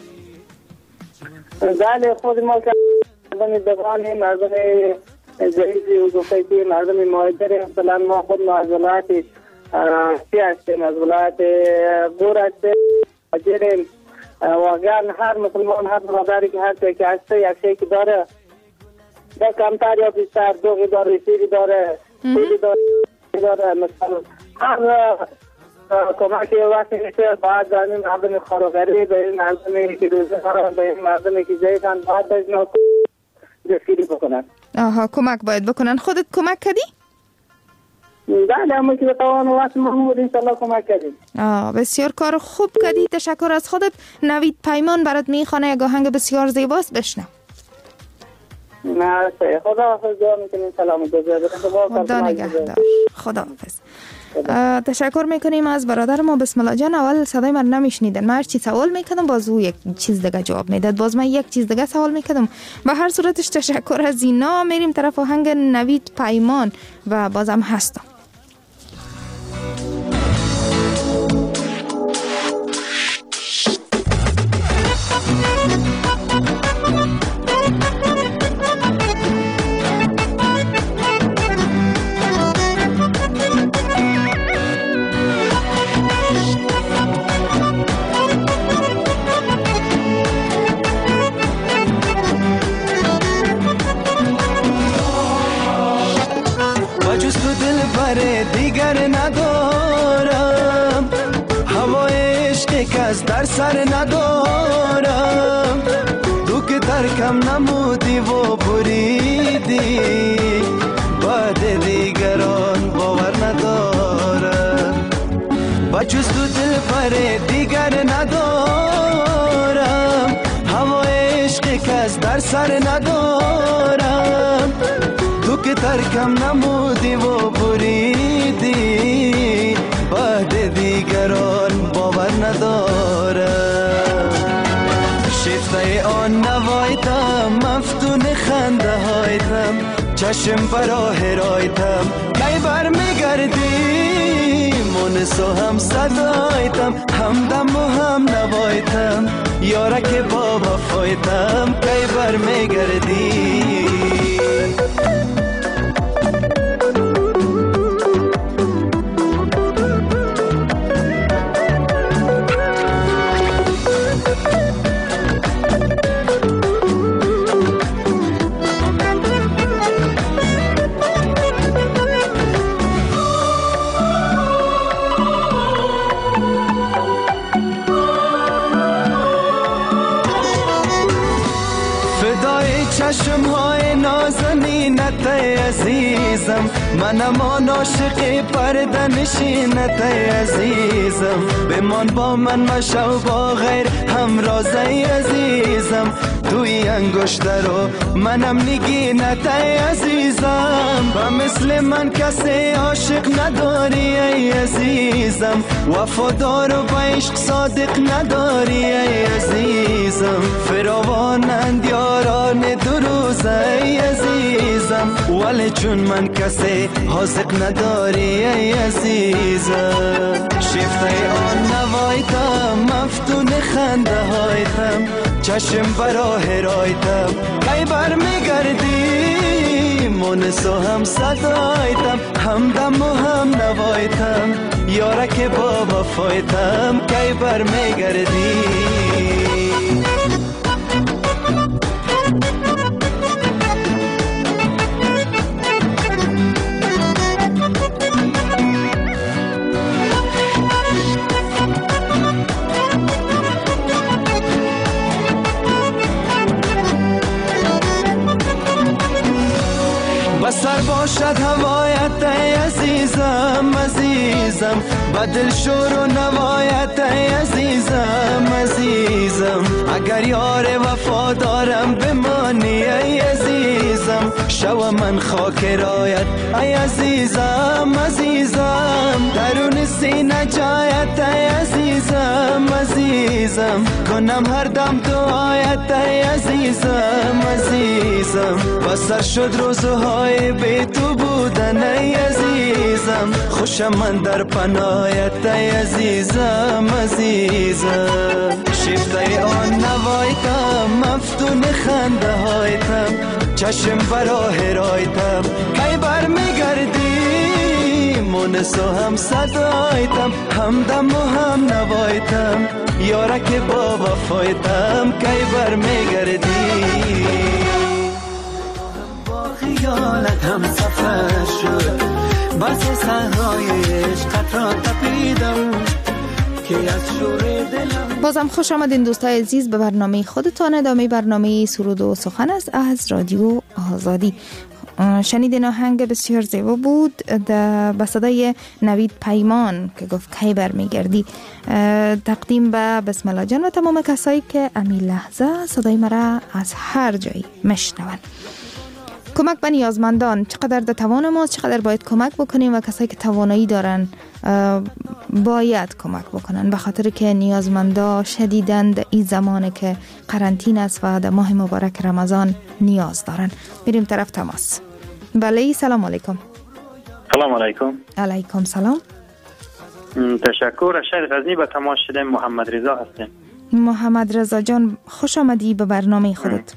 بله خود ما که مردم دقانی، مردم ضعیفی و گفتی، مردم مهاجر مثلا ما خود ما از ولایت سی هستیم، از ولایت بور هستیم، مهاجریم. واقعا هر مسلمان هر برادری که هست که هست یک شیء که داره ده کمتر یا بیشتر دوغی داره، سیری داره، سیری داره، مثلا هر کمکی وقتی میشه باید در این مردم خاروغری، به این مردمی که روزه خراب، به این مردمی که ضعیفن باید به اینا دستگیری بکنن. آها کمک باید بکنن. خودت کمک کردی؟ بله اما که بتوان وقت محمود انشالله کمک کردیم. آه بسیار کار خوب کردی. تشکر از خودت. نوید پیمان برات میخوانه یک آهنگ بسیار زیباست، بشنو. نه خدا حافظ. دعا میکنیم سلام. خدا نگهدار. خدا حافظ. تشکر میکنیم از برادر ما. بسم الله جان، اول صدای من نمیشنیدن، من هر چی سوال میکردم باز او یک چیز دیگه جواب میداد، باز من یک چیز دیگه سوال میکردم. به هر صورتش تشکر از اینا. میریم طرف آهنگ نوید پیمان و بازم هستم. دیگر ندارم، هوای عشق کس در سر ندارم. تو که ترکم نمودی و بریدی، بعد دیگران باور ندارم. با جز تو دل پر دیگر ندارم، هوای عشق کس در سر ندارم. تو که ترکم نمودی و بریدی، بعد دیگران باور ندارم. شیفته آن نوایتم، مفتون خنده هایتم، چشم براه رایتم. کی بر میگردی مونس و هم صدایتم، همدم و هم نوایتم، یارک با وفایتم. کی بر میگردی چشم های نازنینت عزیزم، منم آن عاشق پرده نشینت عزیزم. بمان با من مشو با غیر همراز عزیزم، توی انگشت رو منم نگینت عزیزم. و مثل من کسی عاشق نداری ای عزیزم، وفادار و با عشق صادق نداری ای عزیزم. فراوانند یاران دو روز ای عزیزم، ولی چون من کسی حاضق نداری ای عزیزم. شیفته آن نوایتم، مفتون خنده هایتم، چشم براه رایتم. کی بر میگردی مونس و هم صدایتم، همدم و هم نوایتم، یارک با وفایتم. کی بر میگردی بسر باشد هوایت ای عزیزم عزیزم، بدل شور و نوایت ای عزیزم عزیزم. اگر یار وفادارم بمانی ای عزیزم، شو من خاک رایت ای عزیزم عزیزم. درون سینه جایت ای عزیزم عزیزم، کنم هر دم دعایت ای عزیزم عزیزم. بسر شد روزهای بی تو بودن ای عزیزم، خوشم من در پناهت ای عزیزم عزیزم. شیفته آن نوایتم، مفتون خنده هایتم، چشم براه رایتم. کی بر میگردی مونس و هم صدایتم، همدم و هم نوایتم، یارک با وفایتم. کی بر میگردی خیالت هم سفر شد، بس صحرای عشقت را تپیدم که از شور دلم. بازم خوش آمدین دوستای عزیز به برنامه خودتان. ادامه برنامه سرود و سخن است از رادیو آزادی. شنیدین آهنگ بسیار زیبا بود به صدای نوید پیمان که گفت کی بر میگردی، تقدیم به بسم الله جان و تمام کسایی که امی لحظه صدای مرا از هر جایی مشنون. کمک به نیازمندان چقدر در توان ماست، چقدر باید کمک بکنیم و کسایی که توانایی دارن باید کمک بکنن، به خاطر که نیازمندا شدیداً در این زمانه که قرنطینه است و در ماه مبارک رمضان نیاز دارن. میریم طرف تماس. بله، سلام علیکم. سلام علیکم. علیکم سلام. تشکر. از شهر غزنی به تماس شدیم. محمد رضا هستیم. محمد رضا جان، خوش آمدی به برنامه خودت.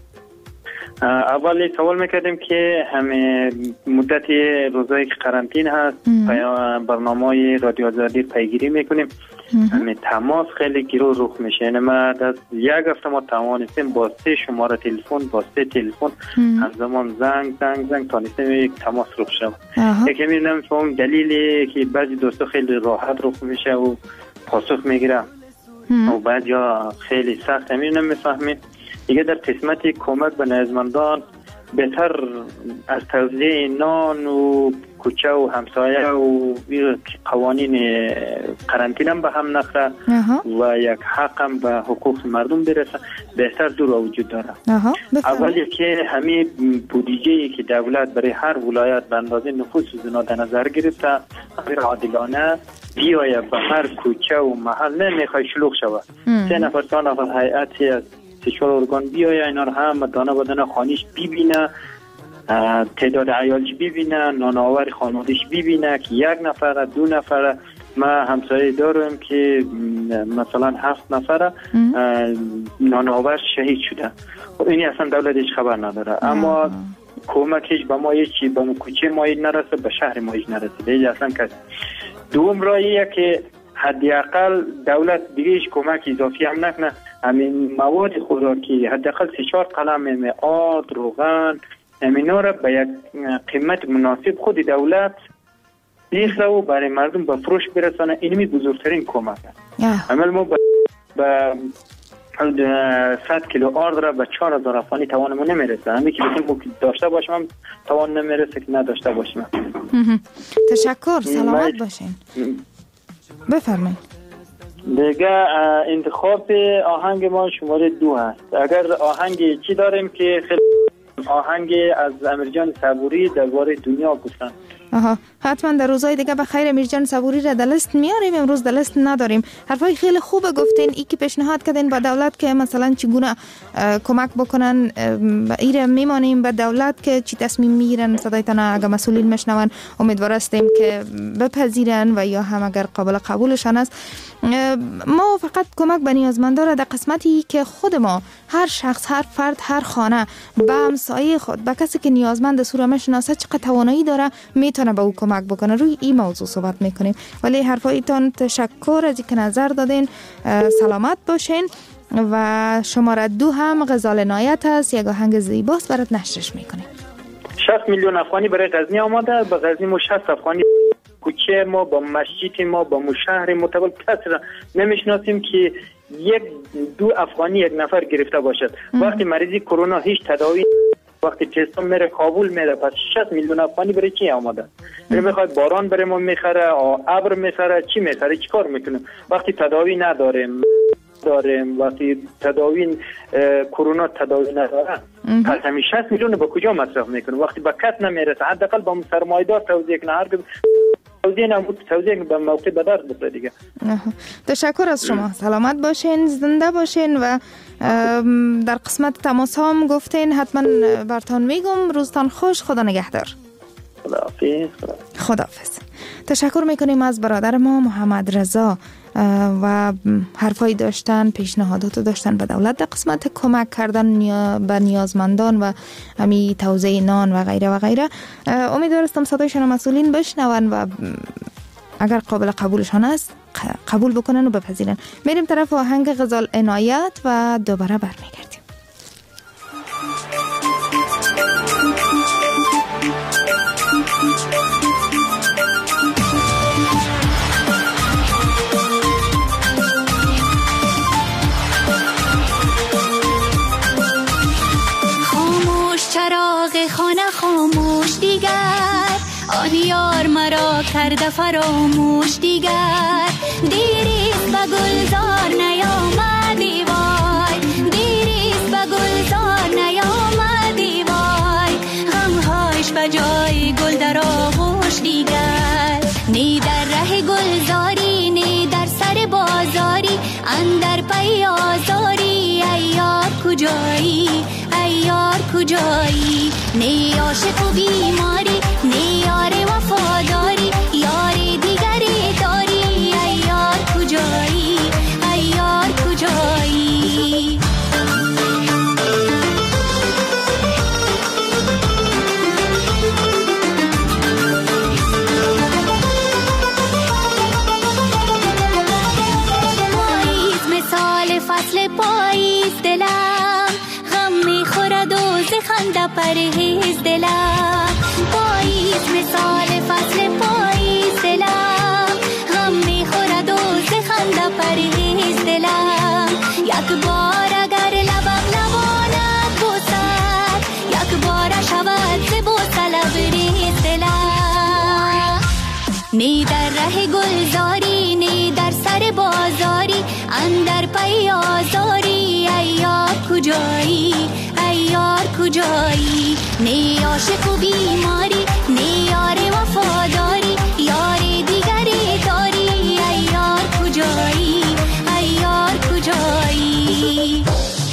اول سوال میکردیم که همه مدت روزایی که قرنطینه هست برنامه رادیو آزادی پیگیری میکنیم، همه تماس خیلی گیرو رخ میشه. یعنی ما از یک هفته ما توانستیم با سه شماره تلفن با سه تلفن همزمان زنگ زنگ زنگ تانستیم یک تماس رخ شد. یکی میدونم فهم دلیلی که بعضی دوستا خیلی راحت رخ میشه و پاسخ میگیره و بعد یا خیلی سخت میدونم میفهمیم. دیگه در قسمت کمک به نیازمندان بهتر از توزیع نان و کوچه و همسایه و قوانین قرنطینه به هم نخره و یک حقم به حقوق مردم برسه بهتر دو را وجود داره. اولی که همه بودجه‌ای که دولت برای هر ولایت به اندازه نفوس و زنا در نظر گرفته غیر عادلانه بیاید به هر کوچه و محل نمیخواد شلوغ شود. سه نفر تا نفر هیئتی از سه ارگان بیاید اینا رو هم دانه بدن خانیش ببینه، تعداد عیالش ببینه، نانآور خانوادش ببینه که یک نفر دو نفر. ما همسایه دارم که مثلا هفت نفر نانآور شهید شده. اینی اصلا دولتش خبر نداره. اما کمکش به ما چی به ما کوچه ما نرسه، به شهر ما نرسه اصلا کسی. دوم راییه که حداقل دولت دیگهش کمک اضافی هم نکنه، همین مواد خوراکی حداقل سه چهار قلم آرد روغن همینا را به یک قیمت مناسب خود دولت بخره و برای مردم به فروش برسانه. اینمی بزرگترین کمک است. عمل ما به صد کیلو آرد را به چهار هزار افغانی توانمون نمیرسه. همین که بتونیم داشته باشیم هم توان نمیرسه که نداشته باشیم. تشکر. سلامت باشین. بفرمایید. دیگه انتخاب آهنگ ما شماره دو هست. اگر آهنگ چی داریم که خیلی آهنگ از امیرجان صبوری درباره دنیا گفتن. آها، حتما در روزهای دیگه به خیر امیرجان صبوری را در لیست میاریم. امروز در لیست نداریم. حرفای خیلی خوبه گفتین. ای که پیشنهاد کردین با دولت که مثلا چگونه کمک بکنن، ایره میمانیم به دولت که چی تصمیم میگیرن. صدایتان اگر مسئولین میشنون امیدوار هستیم که بپذیرن و یا هم اگر قابل قبولشان است. ما فقط کمک به نیازمندان را در قسمتی که خود ما هر شخص، هر فرد، هر خانه به همسایه خود، به کسی که نیازمند سوره میشناسه چقدر توانایی داره میتونه به او کمک بکنه، روی این موضوع صحبت میکنیم. ولی حرفایتان تشکر از اینکه نظر دادین. سلامت باشین. و شماره دو هم غزال نایت است، یک آهنگ زیباست برات نشرش میکنیم. شصت میلیون افغانی برای غزنی آماده. به غزنی ما شصت افغانی کوچه ما با مسجد ما با شهر متول کسی را نمیشناسیم که یک دو افغانی یک نفر گرفته باشد. وقتی مریضی کرونا هیچ تداوی، وقتی تستون میره کابل میره، پس شصت میلیون افغانی برای چی آماده؟ بره میخواد باران بره ما میخره، ابر میخره، چی میخره، چی کار میکنیم وقتی تداوی نداریم داریم وقتی تداوی کرونا تداوی نداره؟ پس همین شصت میلیون به کجا مصرف میکنیم وقتی به کس نمیرسه؟ حداقل با سرمایه‌دار توزیع کنه، هر توزیع نمود توزیع به موقع به درد بخوره دیگه. تشکر از شما. سلامت باشین، زنده باشین. و در قسمت تماس هم گفتین حتما برتان میگم. روزتان خوش. خدا نگهدار. خداحافظ. خداحافظ. تشکر میکنیم از برادر ما محمد رضا و حرفایی داشتن، پیشنهادات داشتن به دولت در قسمت کمک کردن به نیازمندان و همی توزیع نان و غیره و غیره. امیدوارم صدایشان مسئولین بشنون و اگر قابل قبولشان است قبول بکنن و بپذیرن. میریم طرف آهنگ غزال عنایت و دوباره برمیگردیم. چراغ خانه خاموش دیگر، آن یار مرا کرده فراموش دیگر. دیریست به گلزار نیامدی وای، دیریست به گلزار نیامدی وای. غمها جای گل در آغوش دیگر. نی در ره گلزاری نی در سر بازاری اندر پی آزاری ای یار کجایی ای یار کجایی. نی عاشق و بیماری نی یار وفاداری یاری دیگری داری ای یار کجایی ای یار کجایی. فصل پاییز دلم غم میخورد و ز خنده پرهیز دلم. پاییز مثال فصل پاییز دلم غم میخورد و ز خنده پرهیز دلم. یک بار اگر لبم لبانت بوسد یک بار شود ز بوسه لبریز دلم. نی در ره گلزاری نی در سر بازاری اندر پی آزاری ای یار کجایی ای یار کجایی. نی عاشق و بیماری نی یار وفاداری یاری دیگری داری ای یار کجایی ای یار کجایی.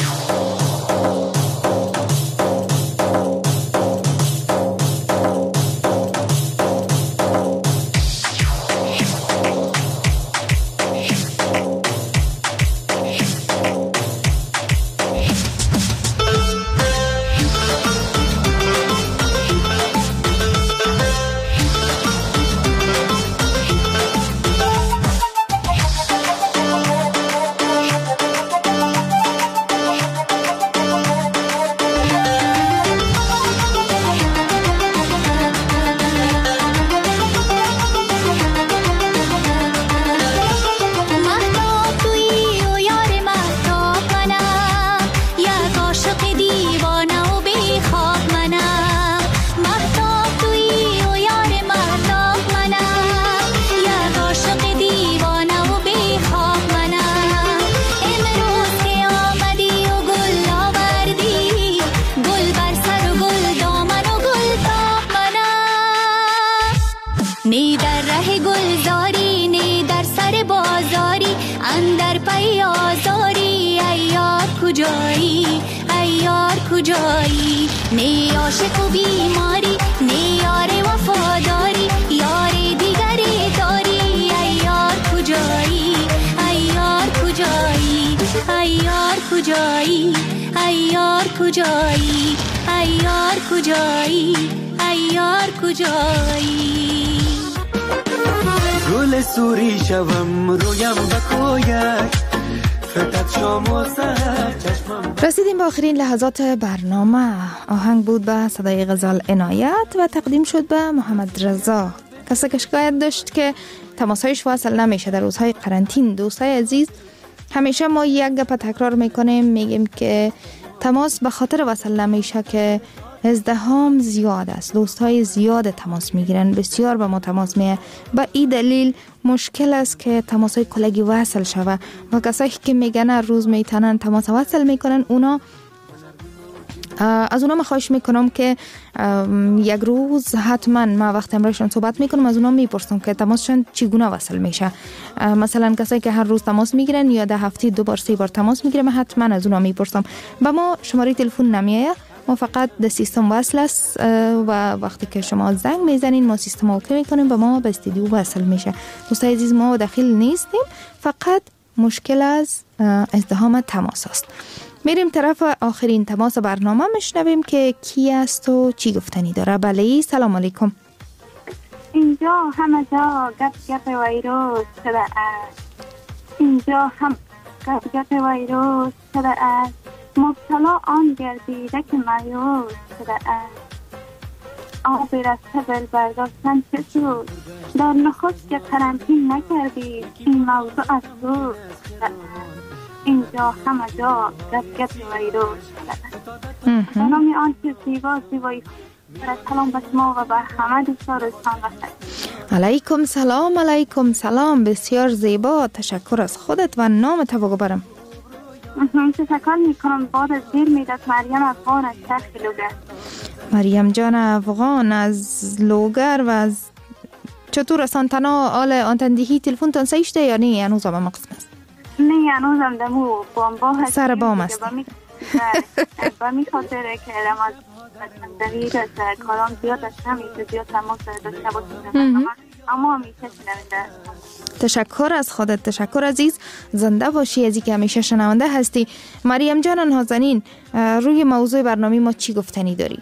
نی در ره گلزاری نی در سر بازاری اندر پی آزاری ای یار کجایی ای یار کجایی. نی عاشق و بیماری نی یار وفاداری یاری دیگری داری ای یار کجایی ای یار کجایی ای یار کجایی ای یار کجایی ای یار کجایی ای یار کجایی. گل سوری شوم رویم بکویک فتت شام و سهر چشمم. رسیدیم به آخرین لحظات برنامه. آهنگ بود به صدای غزال عنایت و تقدیم شد به محمد رضا. کسی که شکایت داشت که تماسهایش واصل نمیشه در روزهای قرنطین. دوستای عزیز، همیشه ما یک گپ تکرار میکنیم، میگیم که تماس به خاطر واصل نمیشه که ازدحام زیاد است. دوستای زیاد تماس میگیرن، بسیار به ما تماس میه. با این دلیل مشکل است که تماسای کلگی وصل شوه و کسایی که میگن روز میتونن تماس وصل میکنن، اونا از اونا خواهش میکنم که یک روز حتما ما وقت امرایشان صحبت میکنم، از اونا میپرسم که تماسشان چگونه وصل میشه. مثلا کسایی که هر روز تماس میگیرن یا در هفته دو بار سه بار تماس میگیرن، من حتما از اونا میپرسم. با ما شماره تلفن نمیایه، ما فقط در سیستم وصل است و وقتی که شما زنگ میزنین ما سیستم اوکی میکنیم، با ما به استودیو وصل میشه. دوستای عزیز، ما داخل نیستیم، فقط مشکل از ازدحام تماس است. میریم طرف آخرین تماس برنامه، میشنویم که کی است و چی گفتنی داره. بله، سلام علیکم. اینجا همه جا گپ گپ ویروس شده است. اینجا هم گپ گپ ویروس شده است. مبتلا آن گردیده که مایوس شده است. آبی رسته بل برداشتن چه سود؟ در نخست که قرنطین نکردید این موضوع از دور شده است. اینجا همه جا گپ گپ ویروس شده است. به نام آن که زیبا زیبایی سلام به شما و به همه دوستانتان بخیر. علیکم سلام. علیکم سلام. بسیار زیبا، تشکر از خودت و نام تو بگو برم. تشکر میکنم. بعد از دیر میداد مریم افغان از شرق لوگه. مریم جان افغان از لوگر و از چطور از آنتنا آل آنتندهی تلفن تان سایشته یا نه هنوز هم مقسم است؟ نه هنوز هم دمو بامبا هست سر بام است با می خاطر که لما دهید از کارام زیاد است همیشه زیاد تماس داشته باشیم اما همیشه شنونده. تشکر از خودت، تشکر عزیز، زنده باشی از اینکه همیشه شنونده هستی. مریم جان نازنین، روی موضوع برنامه ما چی گفتنی داری؟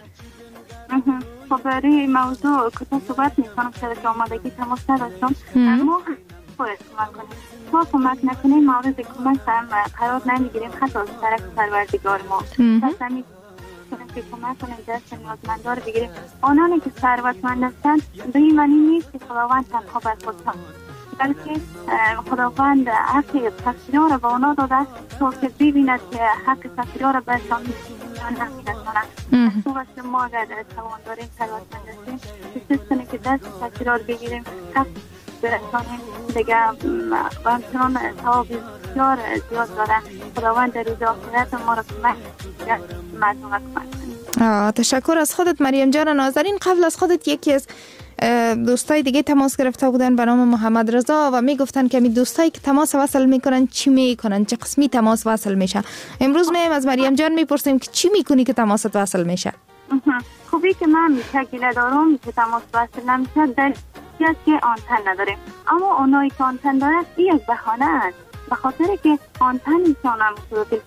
خب روی موضوع که صحبت میکنم که آمادگی تماس نداشتم اما باید کمک کنیم. تا کمک نکنیم مورد کمک هم قرار نمیگیریم حتی از طرف پروردگار ما. پس همین که کمک کنیم دست نیازمندا رو بگیریم. آنانی که ثروتمند هستند به این معنی نیست که خداوند تنها بر خود هست، بلکه خداوند حق فقیرها را به آنها داده تا که ببیند که حق فقیرها را برشان نمی‌رساند. تو وقت ما اگر توان داریم ثروتمند هستیم کوشش کنیم که دست فقیرها رو بگیریم، حق برسانیم دیگه و همچنان ثواب بسیار زیاد داره. خداوند در روز آخرت ما را کمک مردم را کمک کنیم. تشکر از خودت مریم جان نازنین. قبل از خودت یکی از دوستای دیگه تماس گرفته بودن به نام محمد رضا و میگفتن که می دوستایی که تماس وصل میکنن چی میکنن، چه قسمی تماس وصل میشه. امروز میایم از مریم جان میپرسیم که چی میکنی که تماست وصل میشه. خوبی که من میشکل دارم که تماس وصل نمیشه در که آنتن نداریم، اما اونایی که آنتن دارن این یک بهانه است، به خاطر که آنتن میشون هم صورتی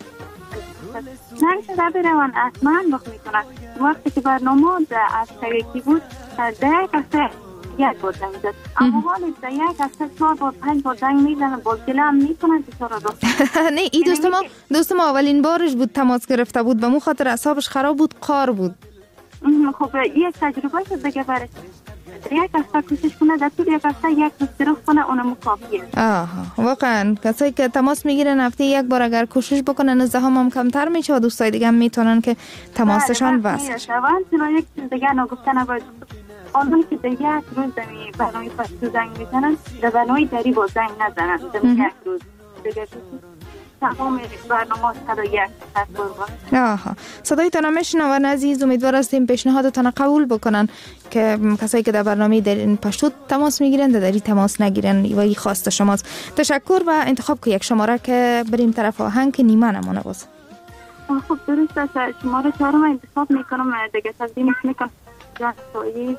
زنگ شده بروان اصلا بخ میکنن. وقتی که برنامه از شریکی بود در یک هفته یک بار زنگ زد، اما حالی در یک هفته چهار بار پنج بار زنگ میزنن، باز گله هم میکنن که چرا دوست نه این دوست ما دوست ما اولین بارش بود تماس گرفته بود، به مو خاطر اعصابش خراب بود، قار بود. خب یک تجربه شد دیگه برش یک هفته کوشش کنه در طول یک هفته یک روز درخ کنه اونم کافیه. آها واقعا کسایی که تماس میگیرن هفته یک بار اگر کوشش بکنن ازدحام هم کمتر میشه و دوستای دیگه هم میتونن که تماسشان وصل شه. چرا یک چیز دیگه نگفتن نباید آنهایی که در یک روز دمی برنامه پشتو زنگ میزنن در برنامه دری با زنگ نزنن در یک روز دیگه تمام برنامه صدا یک ساعت. آها صدایتان میشنون عزیز، امیدوار هستیم پیشنهادتان قبول بکنن که کسایی که در برنامه در این پشتو تماس میگیرن در دری تماس نگیرن و این خواست شماست. تشکر و انتخاب که یک شماره که بریم طرف آهنگ که نیمه نمونه باز. خب درست است، شماره چهارم انتخاب میکنم دیگه تقدیمش میکنم جان سویز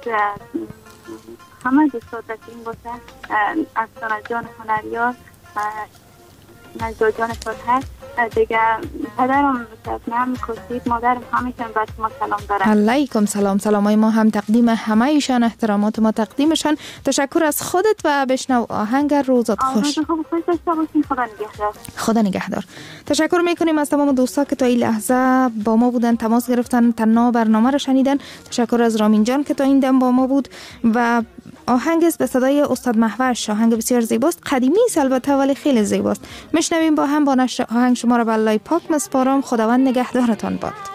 همه دوستات این باشه از جان هنریار نجد جان فرهد دیگه پدرم شبنم کشید، مادرم همیشه بر شما سلام دارم. علیکم سلام. سلامای ما هم تقدیم همه ایشان، احترامات ما تقدیمشان. تشکر از خودت و بشنو آهنگ روزت خوش. روز خوب خوش داشته باشین. خدا نگهدار. خدا نگهدار. تشکر میکنیم از تمام دوستا که تا این لحظه با ما بودن، تماس گرفتن، تنها برنامه رو شنیدن. تشکر از رامین جان که تا این دم با ما بود و آهنگ است به صدای استاد مهوش. آهنگ بسیار زیباست، قدیمی است البته ولی خیلی زیباست. میشنویم با هم با نشر آهنگ. شما را به الله پاک مسپارم. خداوند نگهدارتان باد.